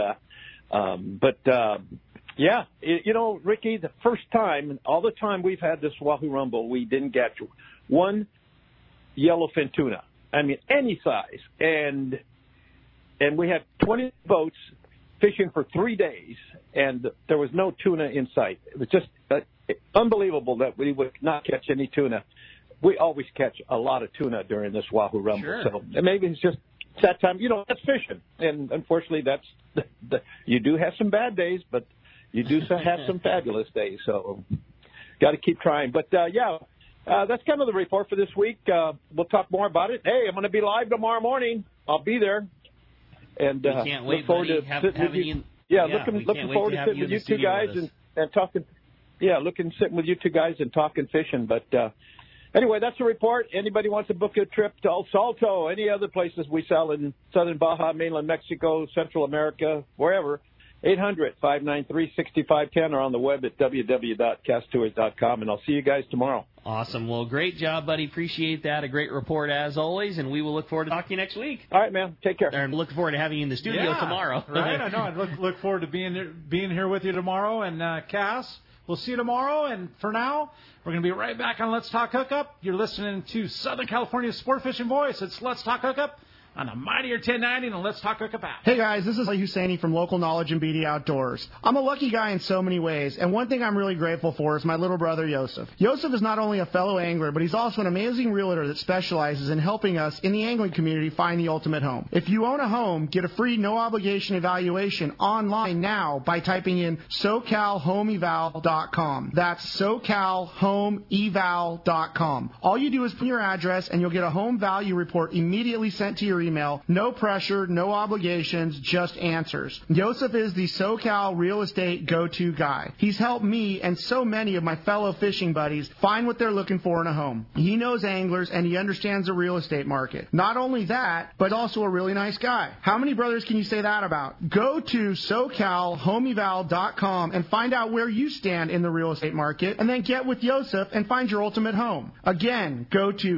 yeah, you know, Ricky, the first time, all the time we've had this Wahoo Rumble, we didn't catch one yellowfin tuna. I mean, any size. And we had 20 boats fishing for 3 days, and there was no tuna in sight. It was just unbelievable that we would not catch any tuna. We always catch a lot of tuna during this Wahoo Rumble. Sure. So maybe it's just that time, you know, that's fishing. And unfortunately, that's you do have some bad days, but you do have some fabulous days. So got to keep trying. But, yeah, that's kind of the report for this week. We'll talk more about it. Hey, I'm going to be live tomorrow morning. I'll be there. And we can't wait, look forward buddy. to having you. Looking forward to sitting with you two guys and talking. Yeah, sitting with you two guys and talking fishing. But anyway, that's the report. Anybody wants to book a trip to El Salto, any other places we sell in southern Baja, mainland Mexico, Central America, wherever, 800-593-6510 or on the web at www.castours.com. And I'll see you guys tomorrow. Awesome. Well, great job, buddy. Appreciate that. A great report as always, and we will look forward to talking to you next week. All right, man. Take care. And looking forward to having you in the studio tomorrow. Right. I know. I look forward to being here with you tomorrow. And Cass, we'll see you tomorrow. And for now, we're going to be right back on Let's Talk Hookup. You're listening to Southern California's Sport Fishing Voice. It's Let's Talk Hookup on a Mightier 1090 and Let's Talk Hookup app. Hey guys, this is Ali Husseini from Local Knowledge and BD Outdoors. I'm a lucky guy in so many ways, and one thing I'm really grateful for is my little brother Yosef. Yosef is not only a fellow angler, but he's also an amazing realtor that specializes in helping us in the angling community find the ultimate home. If you own a home, get a free no-obligation evaluation online now by typing in SoCalHomeEval.com. That's SoCalHomeEval.com. All you do is put your address, and you'll get a home value report immediately sent to your email. No pressure, no obligations, just answers. Joseph is the SoCal real estate go-to guy. He's helped me and so many of my fellow fishing buddies find what they're looking for in a home. He knows anglers and he understands the real estate market. Not only that, but also a really nice guy. How many brothers can you say that about? Go to SoCalHomeeval.com and find out where you stand in the real estate market, and then get with Joseph and find your ultimate home. Again, go to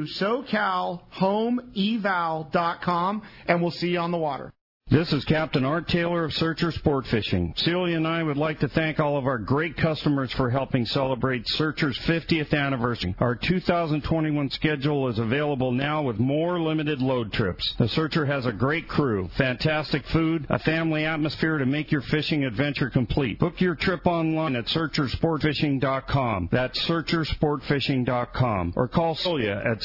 SoCalHomeeval.com and we'll see you on the water. This is Captain Art Taylor of Searcher Sport Fishing. Celia and I would like to thank all of our great customers for helping celebrate Searcher's 50th anniversary. Our 2021 schedule is available now with more limited load trips. The Searcher has a great crew, fantastic food, a family atmosphere to make your fishing adventure complete. Book your trip online at SearcherSportFishing.com. That's SearcherSportFishing.com. Or call Celia at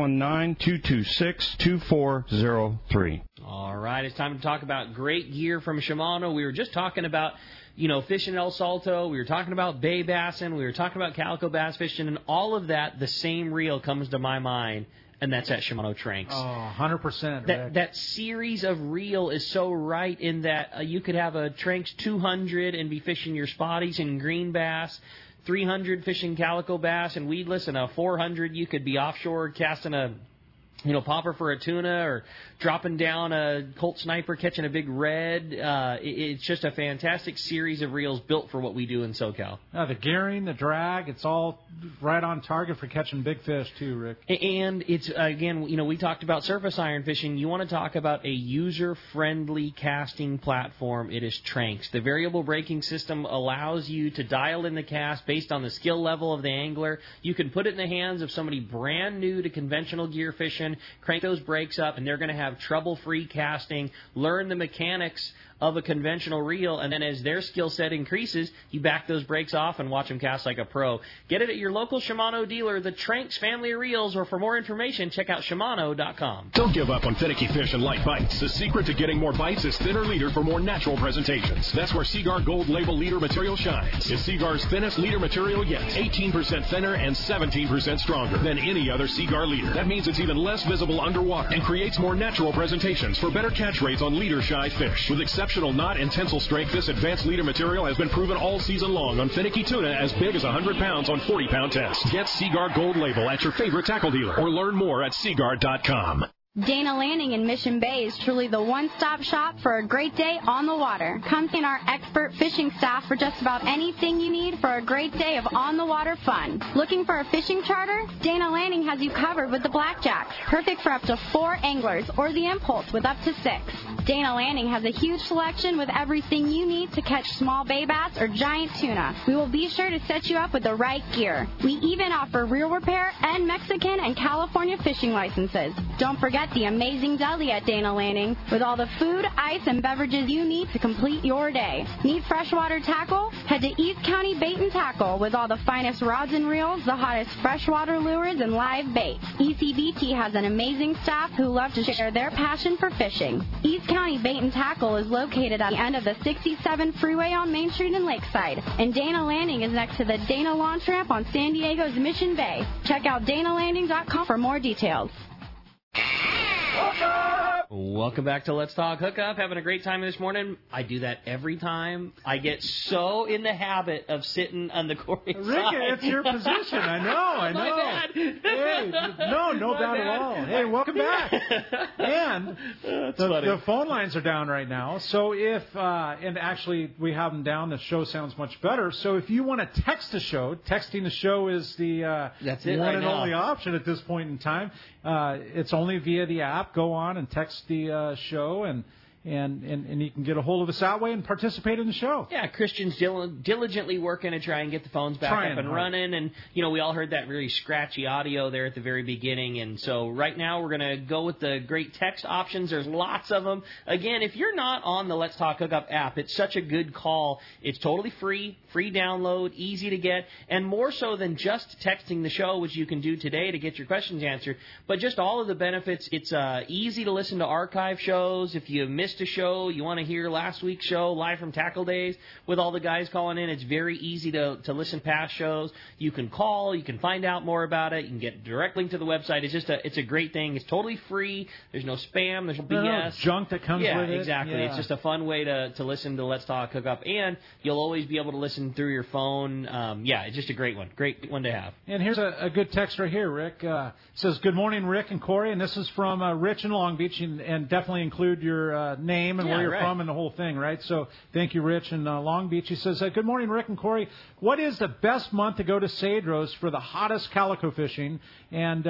619-226-2403. All right, it's time to talk about great gear from Shimano. We were just talking about, fishing El Salto. We were talking about bay bassing. We were talking about calico bass fishing, and all of that, the same reel comes to my mind, and that's that Shimano Tranx. Oh, 100%. That series of reel is so right in that you could have a Tranx 200 and be fishing your spotties and green bass, 300 fishing calico bass and weedless, and a 400 you could be offshore casting a popper for a tuna or dropping down a Colt Sniper, catching a big red. It's just a fantastic series of reels built for what we do in SoCal. The gearing, the drag, it's all right on target for catching big fish too, Rick. And it's, again, we talked about surface iron fishing. You want to talk about a user-friendly casting platform, it is Tranx. The variable braking system allows you to dial in the cast based on the skill level of the angler. You can put it in the hands of somebody brand new to conventional gear fishing, crank those brakes up, and they're going to have trouble-free casting, learn the mechanics of a conventional reel, and then as their skill set increases, you back those brakes off and watch them cast like a pro. Get it at your local Shimano dealer, the Tranx family of reels, or for more information, check out Shimano.com. Don't give up on finicky fish and light bites. The secret to getting more bites is thinner leader for more natural presentations. That's where Seaguar Gold Label leader material shines. It's Seaguar's thinnest leader material yet, 18% thinner and 17% stronger than any other Seaguar leader. That means it's even less visible underwater and creates more natural presentations for better catch rates on leader-shy fish. With exceptional knot and tensile strength, this advanced leader material has been proven all season long on finicky tuna as big as 100 pounds on 40-pound tests. Get Seaguar Gold Label at your favorite tackle dealer or learn more at Seaguar.com. Dana Landing in Mission Bay is truly the one-stop shop for a great day on the water. Come see our expert fishing staff for just about anything you need for a great day of on-the-water fun. Looking for a fishing charter? Dana Landing has you covered with the Blackjack, perfect for up to 4 anglers, or the Impulse with up to 6. Dana Landing has a huge selection with everything you need to catch small bay bass or giant tuna. We will be sure to set you up with the right gear. We even offer reel repair and Mexican and California fishing licenses. Don't forget the amazing deli at Dana Landing with all the food, ice, and beverages you need to complete your day. Need freshwater tackle? Head to East County Bait and Tackle with all the finest rods and reels, the hottest freshwater lures, and live baits. ECBT has an amazing staff who love to share their passion for fishing. East County Bait and Tackle is located at the end of the 67 freeway on Main Street in Lakeside, and Dana Landing is next to the Dana Launch Ramp on San Diego's Mission Bay. Check out DanaLanding.com for more details. Welcome back to Let's Talk Hookup. Having a great time this morning. I do that every time. I get so in the habit of sitting on the Corey side. Rick, it's your position. I know. My bad. Hey, no doubt at all. Hey, welcome back. And the phone lines are down right now. So if, and actually we have them down, the show sounds much better. So if you want to text the show, texting the show is the one and only option at this point in time. It's only via the app. Go on and text the show, and you can get a hold of us that way and participate in the show. Yeah, Christian's diligently working to try and get the phones back up and running. And, we all heard that really scratchy audio there at the very beginning. And so right now we're going to go with the great text options. There's lots of them. Again, if you're not on the Let's Talk Hookup app, it's such a good call. It's totally free download, easy to get, and more so than just texting the show, which you can do today to get your questions answered, but just all of the benefits. It's easy to listen to archive shows. If you miss missed a show, you want to hear last week's show, Live from Tackle Days, with all the guys calling in, it's very easy to listen past shows. You can call, you can find out more about it, you can get a direct link to the website. It's a great thing. It's totally free. There's no spam, there's no BS. No junk that comes with it. Yeah, exactly. It's just a fun way to listen to Let's Talk Hookup, and you'll always be able to listen through your phone. It's just a great one to have. And here's a good text right here, Rick. It says, good morning, Rick and Corey, and this is from Rich in Long Beach, and definitely include your name and where you're from and the whole thing, right? So thank you, Rich in Long Beach. He says, good morning, Rick and Corey. What is the best month to go to Cedros for the hottest calico fishing, and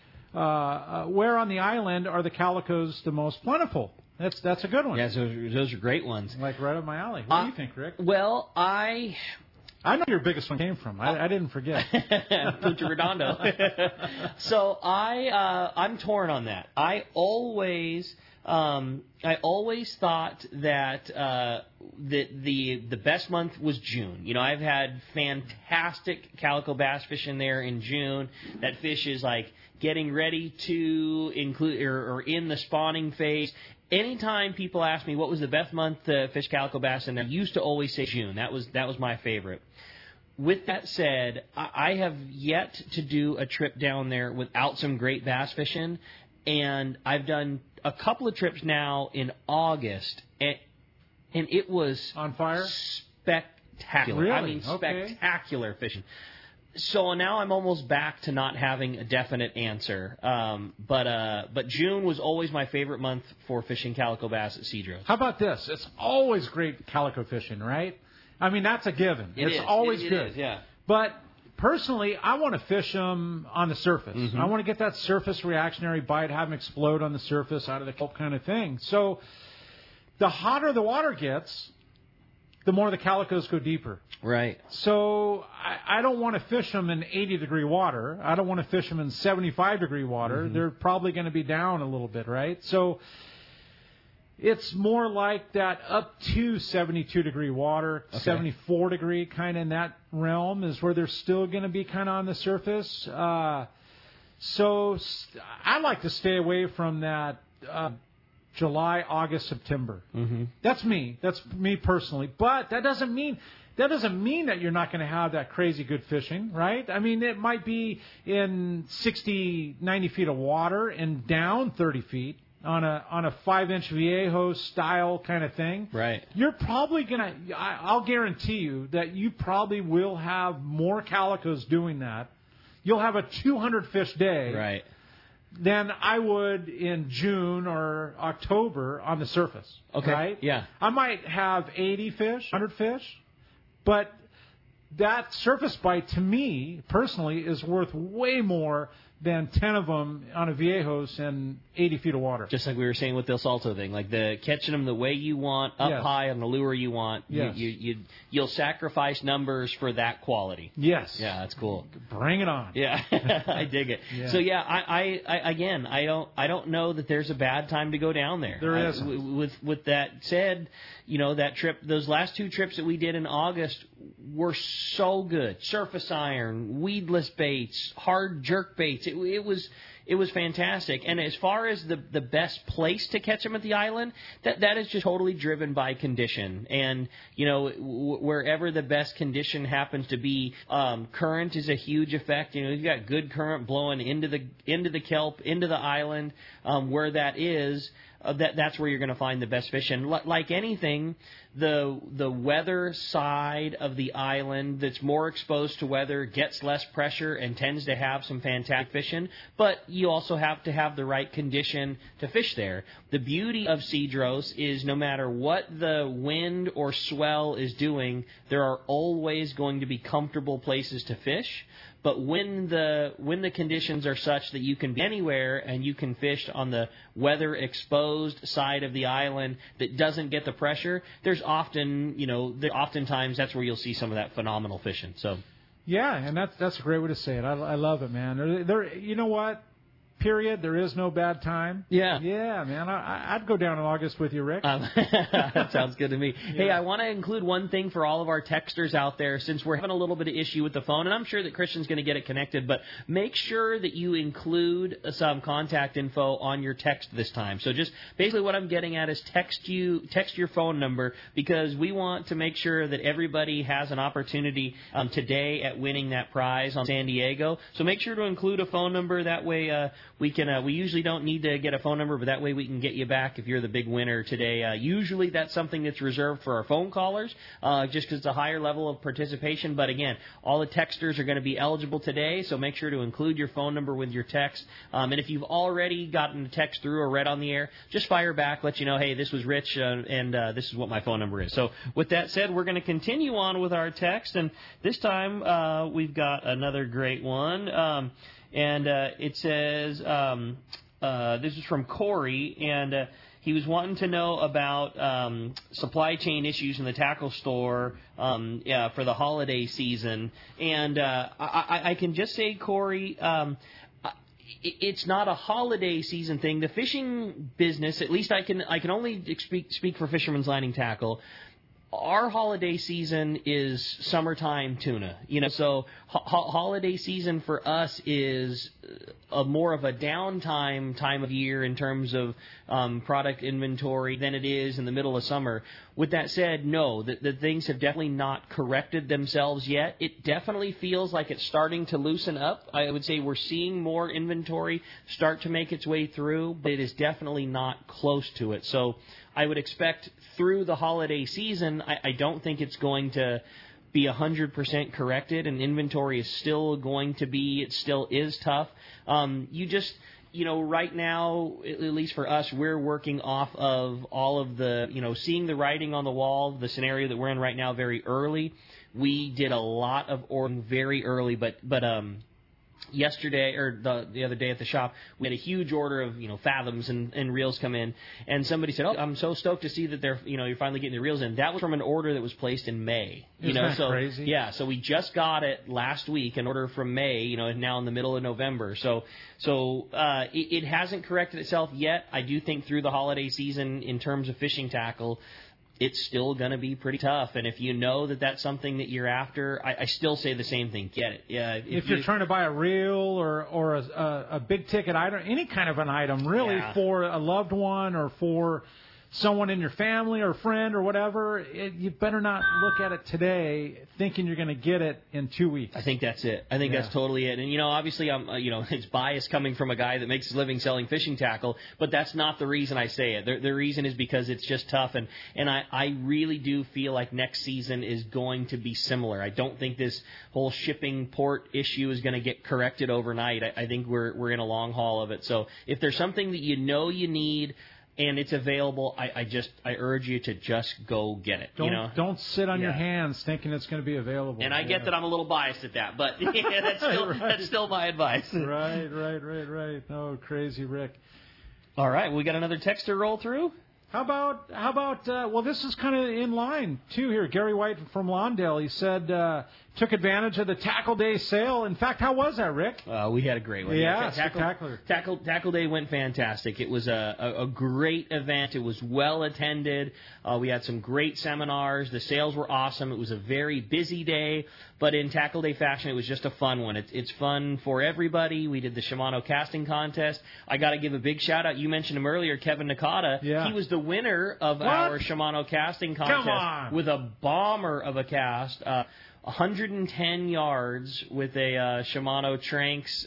where on the island are the calicos the most plentiful? That's a good one. Yeah, those are great ones. Like right up my alley. What do you think, Rick? Well, I know your biggest one came from. I didn't forget. Punta Redondo. So I'm torn on that. I always thought that the best month was June. You know, I've had fantastic calico bass fishing there in June. That fish is like getting ready to include or in the spawning phase. Anytime people ask me what was the best month to fish calico bass, and I used to always say June. That was my favorite. With that said, I have yet to do a trip down there without some great bass fishing, and I've done a couple of trips now in August, and it was on fire, spectacular. Really? I mean, spectacular fishing. So now I'm almost back to not having a definite answer. But June was always my favorite month for fishing calico bass at Cedros. How about this? It's always great calico fishing, right? I mean, that's a given. It's always good. It is, yeah. But personally, I want to fish them on the surface. Mm-hmm. I want to get that surface reactionary bite, have them explode on the surface out of the kelp kind of thing. So the hotter the water gets, the more the calicos go deeper. Right. So I don't want to fish them in 80-degree water. I don't want to fish them in 75-degree water. Mm-hmm. They're probably going to be down a little bit, right? So it's more like that up to 72-degree water, 74-degree kind of in that realm is where they're still going to be kind of on the surface. So I like to stay away from that July, August, September. Mm-hmm. That's me. That's me personally. But that doesn't mean that you're not going to have that crazy good fishing, right? I mean, it might be in 60, 90 feet of water and down 30 feet on a 5-inch Viejo style kind of thing. Right. You're probably going to, I'll guarantee you that you probably will have more calicos doing that. You'll have a 200-fish day. Right. Than I would in June or October on the surface. Okay. Right? Yeah. I might have 80 fish, 100 fish, but that surface bite to me personally is worth way more than 10 of them on a Viejos and 80 feet of water. Just like we were saying with the El Salto thing, like the catching them the way you want, up high on the lure you want. Yes. You'll sacrifice numbers for that quality. Yes. Yeah, that's cool. Bring it on. Yeah, I dig it. Yeah. So yeah, I don't know that there's a bad time to go down there. There isn't. With that said, you know, that trip, those last two trips that we did in August were so good. Surface iron, weedless baits, hard jerk baits. It was fantastic. And as far as the best place to catch them at the island, that is just totally driven by condition. And, you know, wherever the best condition happens to be, current is a huge effect. You know, you've got good current blowing into the kelp, into the island, where that is. That's where you're going to find the best fish. And like anything, the weather side of the island that's more exposed to weather gets less pressure and tends to have some fantastic fishing. But you also have to have the right condition to fish there. The beauty of Cedros is no matter what the wind or swell is doing, there are always going to be comfortable places to fish. But when the conditions are such that you can be anywhere and you can fish on the weather-exposed side of the island that doesn't get the pressure, there's oftentimes that's where you'll see some of that phenomenal fishing. So, yeah, and that's a great way to say it. I love it, man. You know what? period. There is no bad time. Yeah. Yeah, man. I'd go down in August with you, Rick. That sounds good to me. Yeah. Hey, I want to include one thing for all of our texters out there, since we're having a little bit of issue with the phone, and I'm sure that Christian's going to get it connected, but make sure that you include some contact info on your text this time. So just basically what I'm getting at is text your phone number, because we want to make sure that everybody has an opportunity today at winning that prize on San Diego. So make sure to include a phone number. That way we usually don't need to get a phone number, but that way we can get you back if you're the big winner today. Usually that's something that's reserved for our phone callers, just because it's a higher level of participation. But again, all the texters are going to be eligible today, so make sure to include your phone number with your text. And if you've already gotten a text through or read on the air, just fire back, let you know, hey, this was Rich, and this is what my phone number is. So with that said, we're going to continue on with our text, and this time we've got another great one. It says, this is from Corey, and he was wanting to know about supply chain issues in the tackle store for the holiday season. And I can just say, Corey, it's not a holiday season thing. The fishing business, at least I can only speak for Fisherman's Landing Tackle. Our holiday season is summertime tuna, so holiday season for us is more of a downtime time of year in terms of product inventory than it is in the middle of summer. With that said, no, the things have definitely not corrected themselves yet. It definitely feels like it's starting to loosen up. I would say we're seeing more inventory start to make its way through, but it is definitely not close to it. So I would expect through the holiday season, I don't think it's going to be 100% corrected, and inventory is still going to be, it still is tough. Right now, at least for us, we're working off of all of the, seeing the writing on the wall, the scenario that we're in right now very early. We did a lot of ordering very early, but yesterday or the other day at the shop, we had a huge order of fathoms and reels come in, and somebody said, "Oh, I'm so stoked to see that they're you're finally getting the reels in." That was from an order that was placed in May. Isn't that crazy? Yeah, so we just got it last week, an order from May. Now in the middle of November. So it hasn't corrected itself yet. I do think through the holiday season, in terms of fishing tackle, it's still going to be pretty tough. And if you know that that's something that you're after, I still say the same thing. Get it. Yeah. If you're trying to buy a reel or a big-ticket item, any kind of an item, really, for a loved one or for someone in your family or friend or whatever, you better not look at it today thinking you're going to get it in 2 weeks. I think that's it. I think that's totally it. And, obviously, it's bias coming from a guy that makes his living selling fishing tackle, but that's not the reason I say it. The reason is because it's just tough, and I really do feel like next season is going to be similar. I don't think this whole shipping port issue is going to get corrected overnight. I think we're in a long haul of it. So if there's something that you need, and it's available, I urge you to just go get it. Don't sit on your hands thinking it's going to be available. And I get that I'm a little biased at that, but that's still my advice. Right. Oh, crazy, Rick. All right, we got another text to roll through. How about? Well, this is kind of in line too here. Gary White from Lawndale. He said took advantage of the Tackle Day sale. In fact, how was that, Rick? We had a great one. Yeah, spectacular. Tackle Day went fantastic. It was a great event. It was well attended. We had some great seminars. The sales were awesome. It was a very busy day, but in Tackle Day fashion, it was just a fun one. It's fun for everybody. We did the Shimano casting contest. I got to give a big shout out. You mentioned him earlier, Kevin Nakata. Yeah. He was the winner of our Shimano casting contest with a bomber of a cast. 110 yards with a Shimano Tranx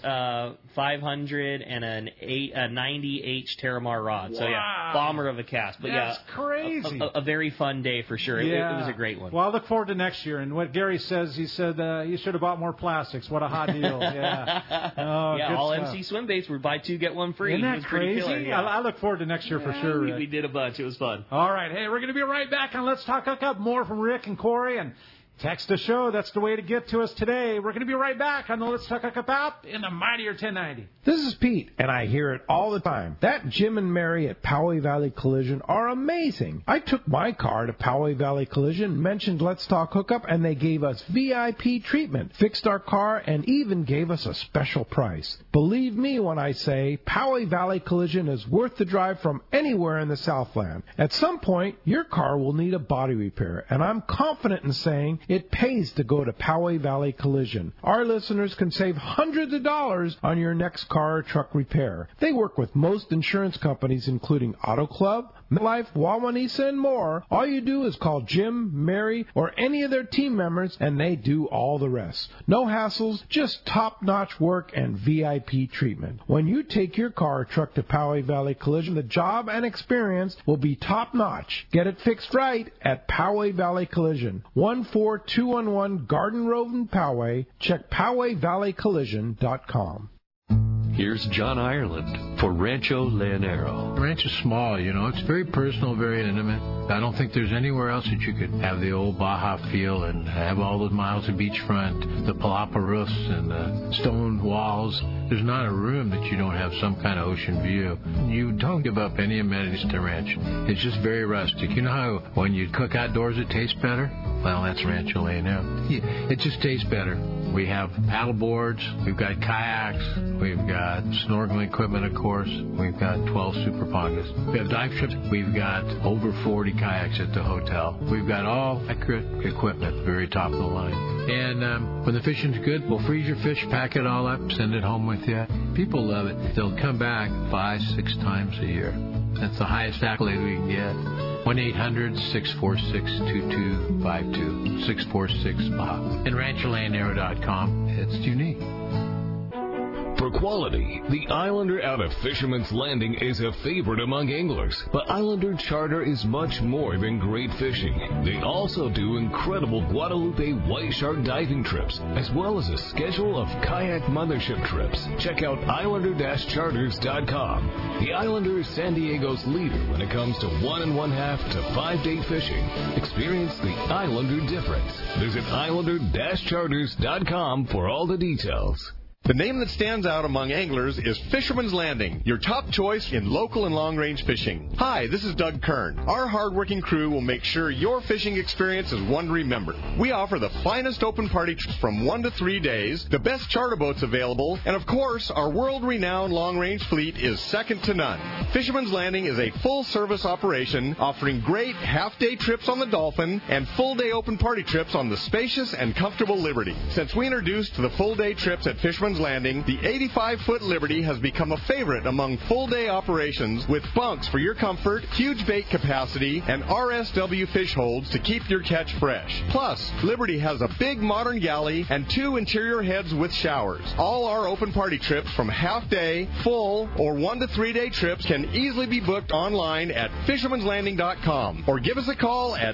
500 and a 90H Terramar rod. So, bomber of a cast. But that's crazy. A very fun day for sure. It was a great one. Well, I look forward to next year. And what Gary says, he said you should have bought more plastics. What a hot deal. Yeah. All MC swim baits were buy two, get one free. Isn't that crazy? Killer, I look forward to next year for sure. We did a bunch. It was fun. All right. Hey, we're going to be right back on Let's Talk Hookup. More from Rick and Corey, and Text the show. That's the way to get to us today. We're going to be right back on the Let's Talk Hookup app in the Mightier 1090. This is Pete, and I hear it all the time. That Jim and Mary at Poway Valley Collision are amazing. I took my car to Poway Valley Collision, mentioned Let's Talk Hookup, and they gave us VIP treatment, fixed our car, and even gave us a special price. Believe me when I say Poway Valley Collision is worth the drive from anywhere in the Southland. At some point, your car will need a body repair, and I'm confident in saying it pays to go to Poway Valley Collision. Our listeners can save hundreds of dollars on your next car or truck repair. They work with most insurance companies, including Auto Club, MetLife, Wawanesa, and more. All you do is call Jim, Mary, or any of their team members, and they do all the rest. No hassles, just top-notch work and VIP treatment. When you take your car or truck to Poway Valley Collision, the job and experience will be top-notch. Get it fixed right at Poway Valley Collision, 14211 Garden Road in Poway. Check PowayValleyCollision.com. Here's John Ireland for Rancho Leonero. The ranch is small, it's very personal, very intimate. I don't think there's anywhere else that you could have the old Baja feel and have all those miles of beachfront, the palapa roofs and the stone walls. There's not a room that you don't have some kind of ocean view. You don't give up any amenities to ranch. It's just very rustic. You know how when you cook outdoors it tastes better? Well, that's Rancho Leonero. It just tastes better. We have paddle boards, we've got kayaks, we've got snorkeling equipment, of course. We've got 12 super pongas. We have dive trips. We've got over 40 kayaks at the hotel. We've got all accurate equipment, very top of the line. And when the fishing's good, we'll freeze your fish, pack it all up, send it home with you. People love it. They'll come back 5-6 times a year. That's the highest accolade we can get. 1-800-646-2252, 646-BOB. And RanchoLeonero.com. It's unique. For quality, the Islander out of Fisherman's Landing is a favorite among anglers. But Islander Charter is much more than great fishing. They also do incredible Guadalupe white shark diving trips, as well as a schedule of kayak mothership trips. Check out Islander-Charters.com. The Islander is San Diego's leader when it comes to 1 1/2 to 5-day fishing. Experience the Islander difference. Visit Islander-Charters.com for all the details. The name that stands out among anglers is Fisherman's Landing, your top choice in local and long-range fishing. Hi, this is Doug Kern. Our hard-working crew will make sure your fishing experience is one to remember. We offer the finest open party trips from 1 to 3 days, the best charter boats available, and of course, our world-renowned long-range fleet is second to none. Fisherman's Landing is a full-service operation offering great half-day trips on the Dolphin and full-day open party trips on the spacious and comfortable Liberty. Since we introduced the full-day trips at Fisherman's Landing, the 85-foot Liberty has become a favorite among full-day operations with bunks for your comfort, huge bait capacity, and RSW fish holds to keep your catch fresh. Plus, Liberty has a big modern galley and 2 interior heads with showers. All our open party trips from half-day, full, or 1 to 3 day trips can easily be booked online at fishermanslanding.com or give us a call at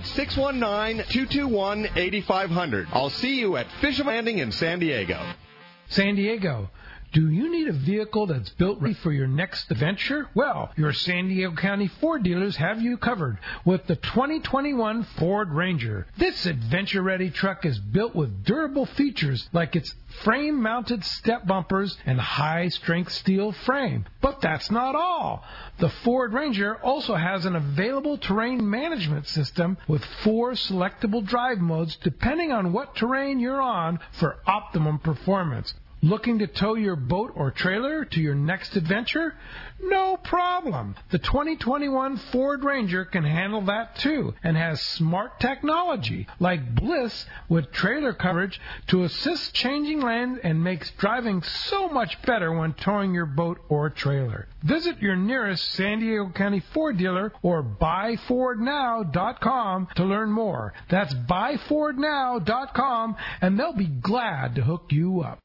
619-221-8500. I'll see you at Fisherman's Landing in San Diego. San Diego, do you need a vehicle that's built ready for your next adventure? Well, your San Diego County Ford dealers have you covered with the 2021 Ford Ranger. This adventure-ready truck is built with durable features like its frame-mounted step bumpers and high-strength steel frame. But that's not all. The Ford Ranger also has an available terrain management system with 4 selectable drive modes depending on what terrain you're on for optimum performance. Looking to tow your boat or trailer to your next adventure? No problem. The 2021 Ford Ranger can handle that too and has smart technology like Bliss with trailer coverage to assist changing lanes and makes driving so much better when towing your boat or trailer. Visit your nearest San Diego County Ford dealer or buyfordnow.com to learn more. That's buyfordnow.com and they'll be glad to hook you up.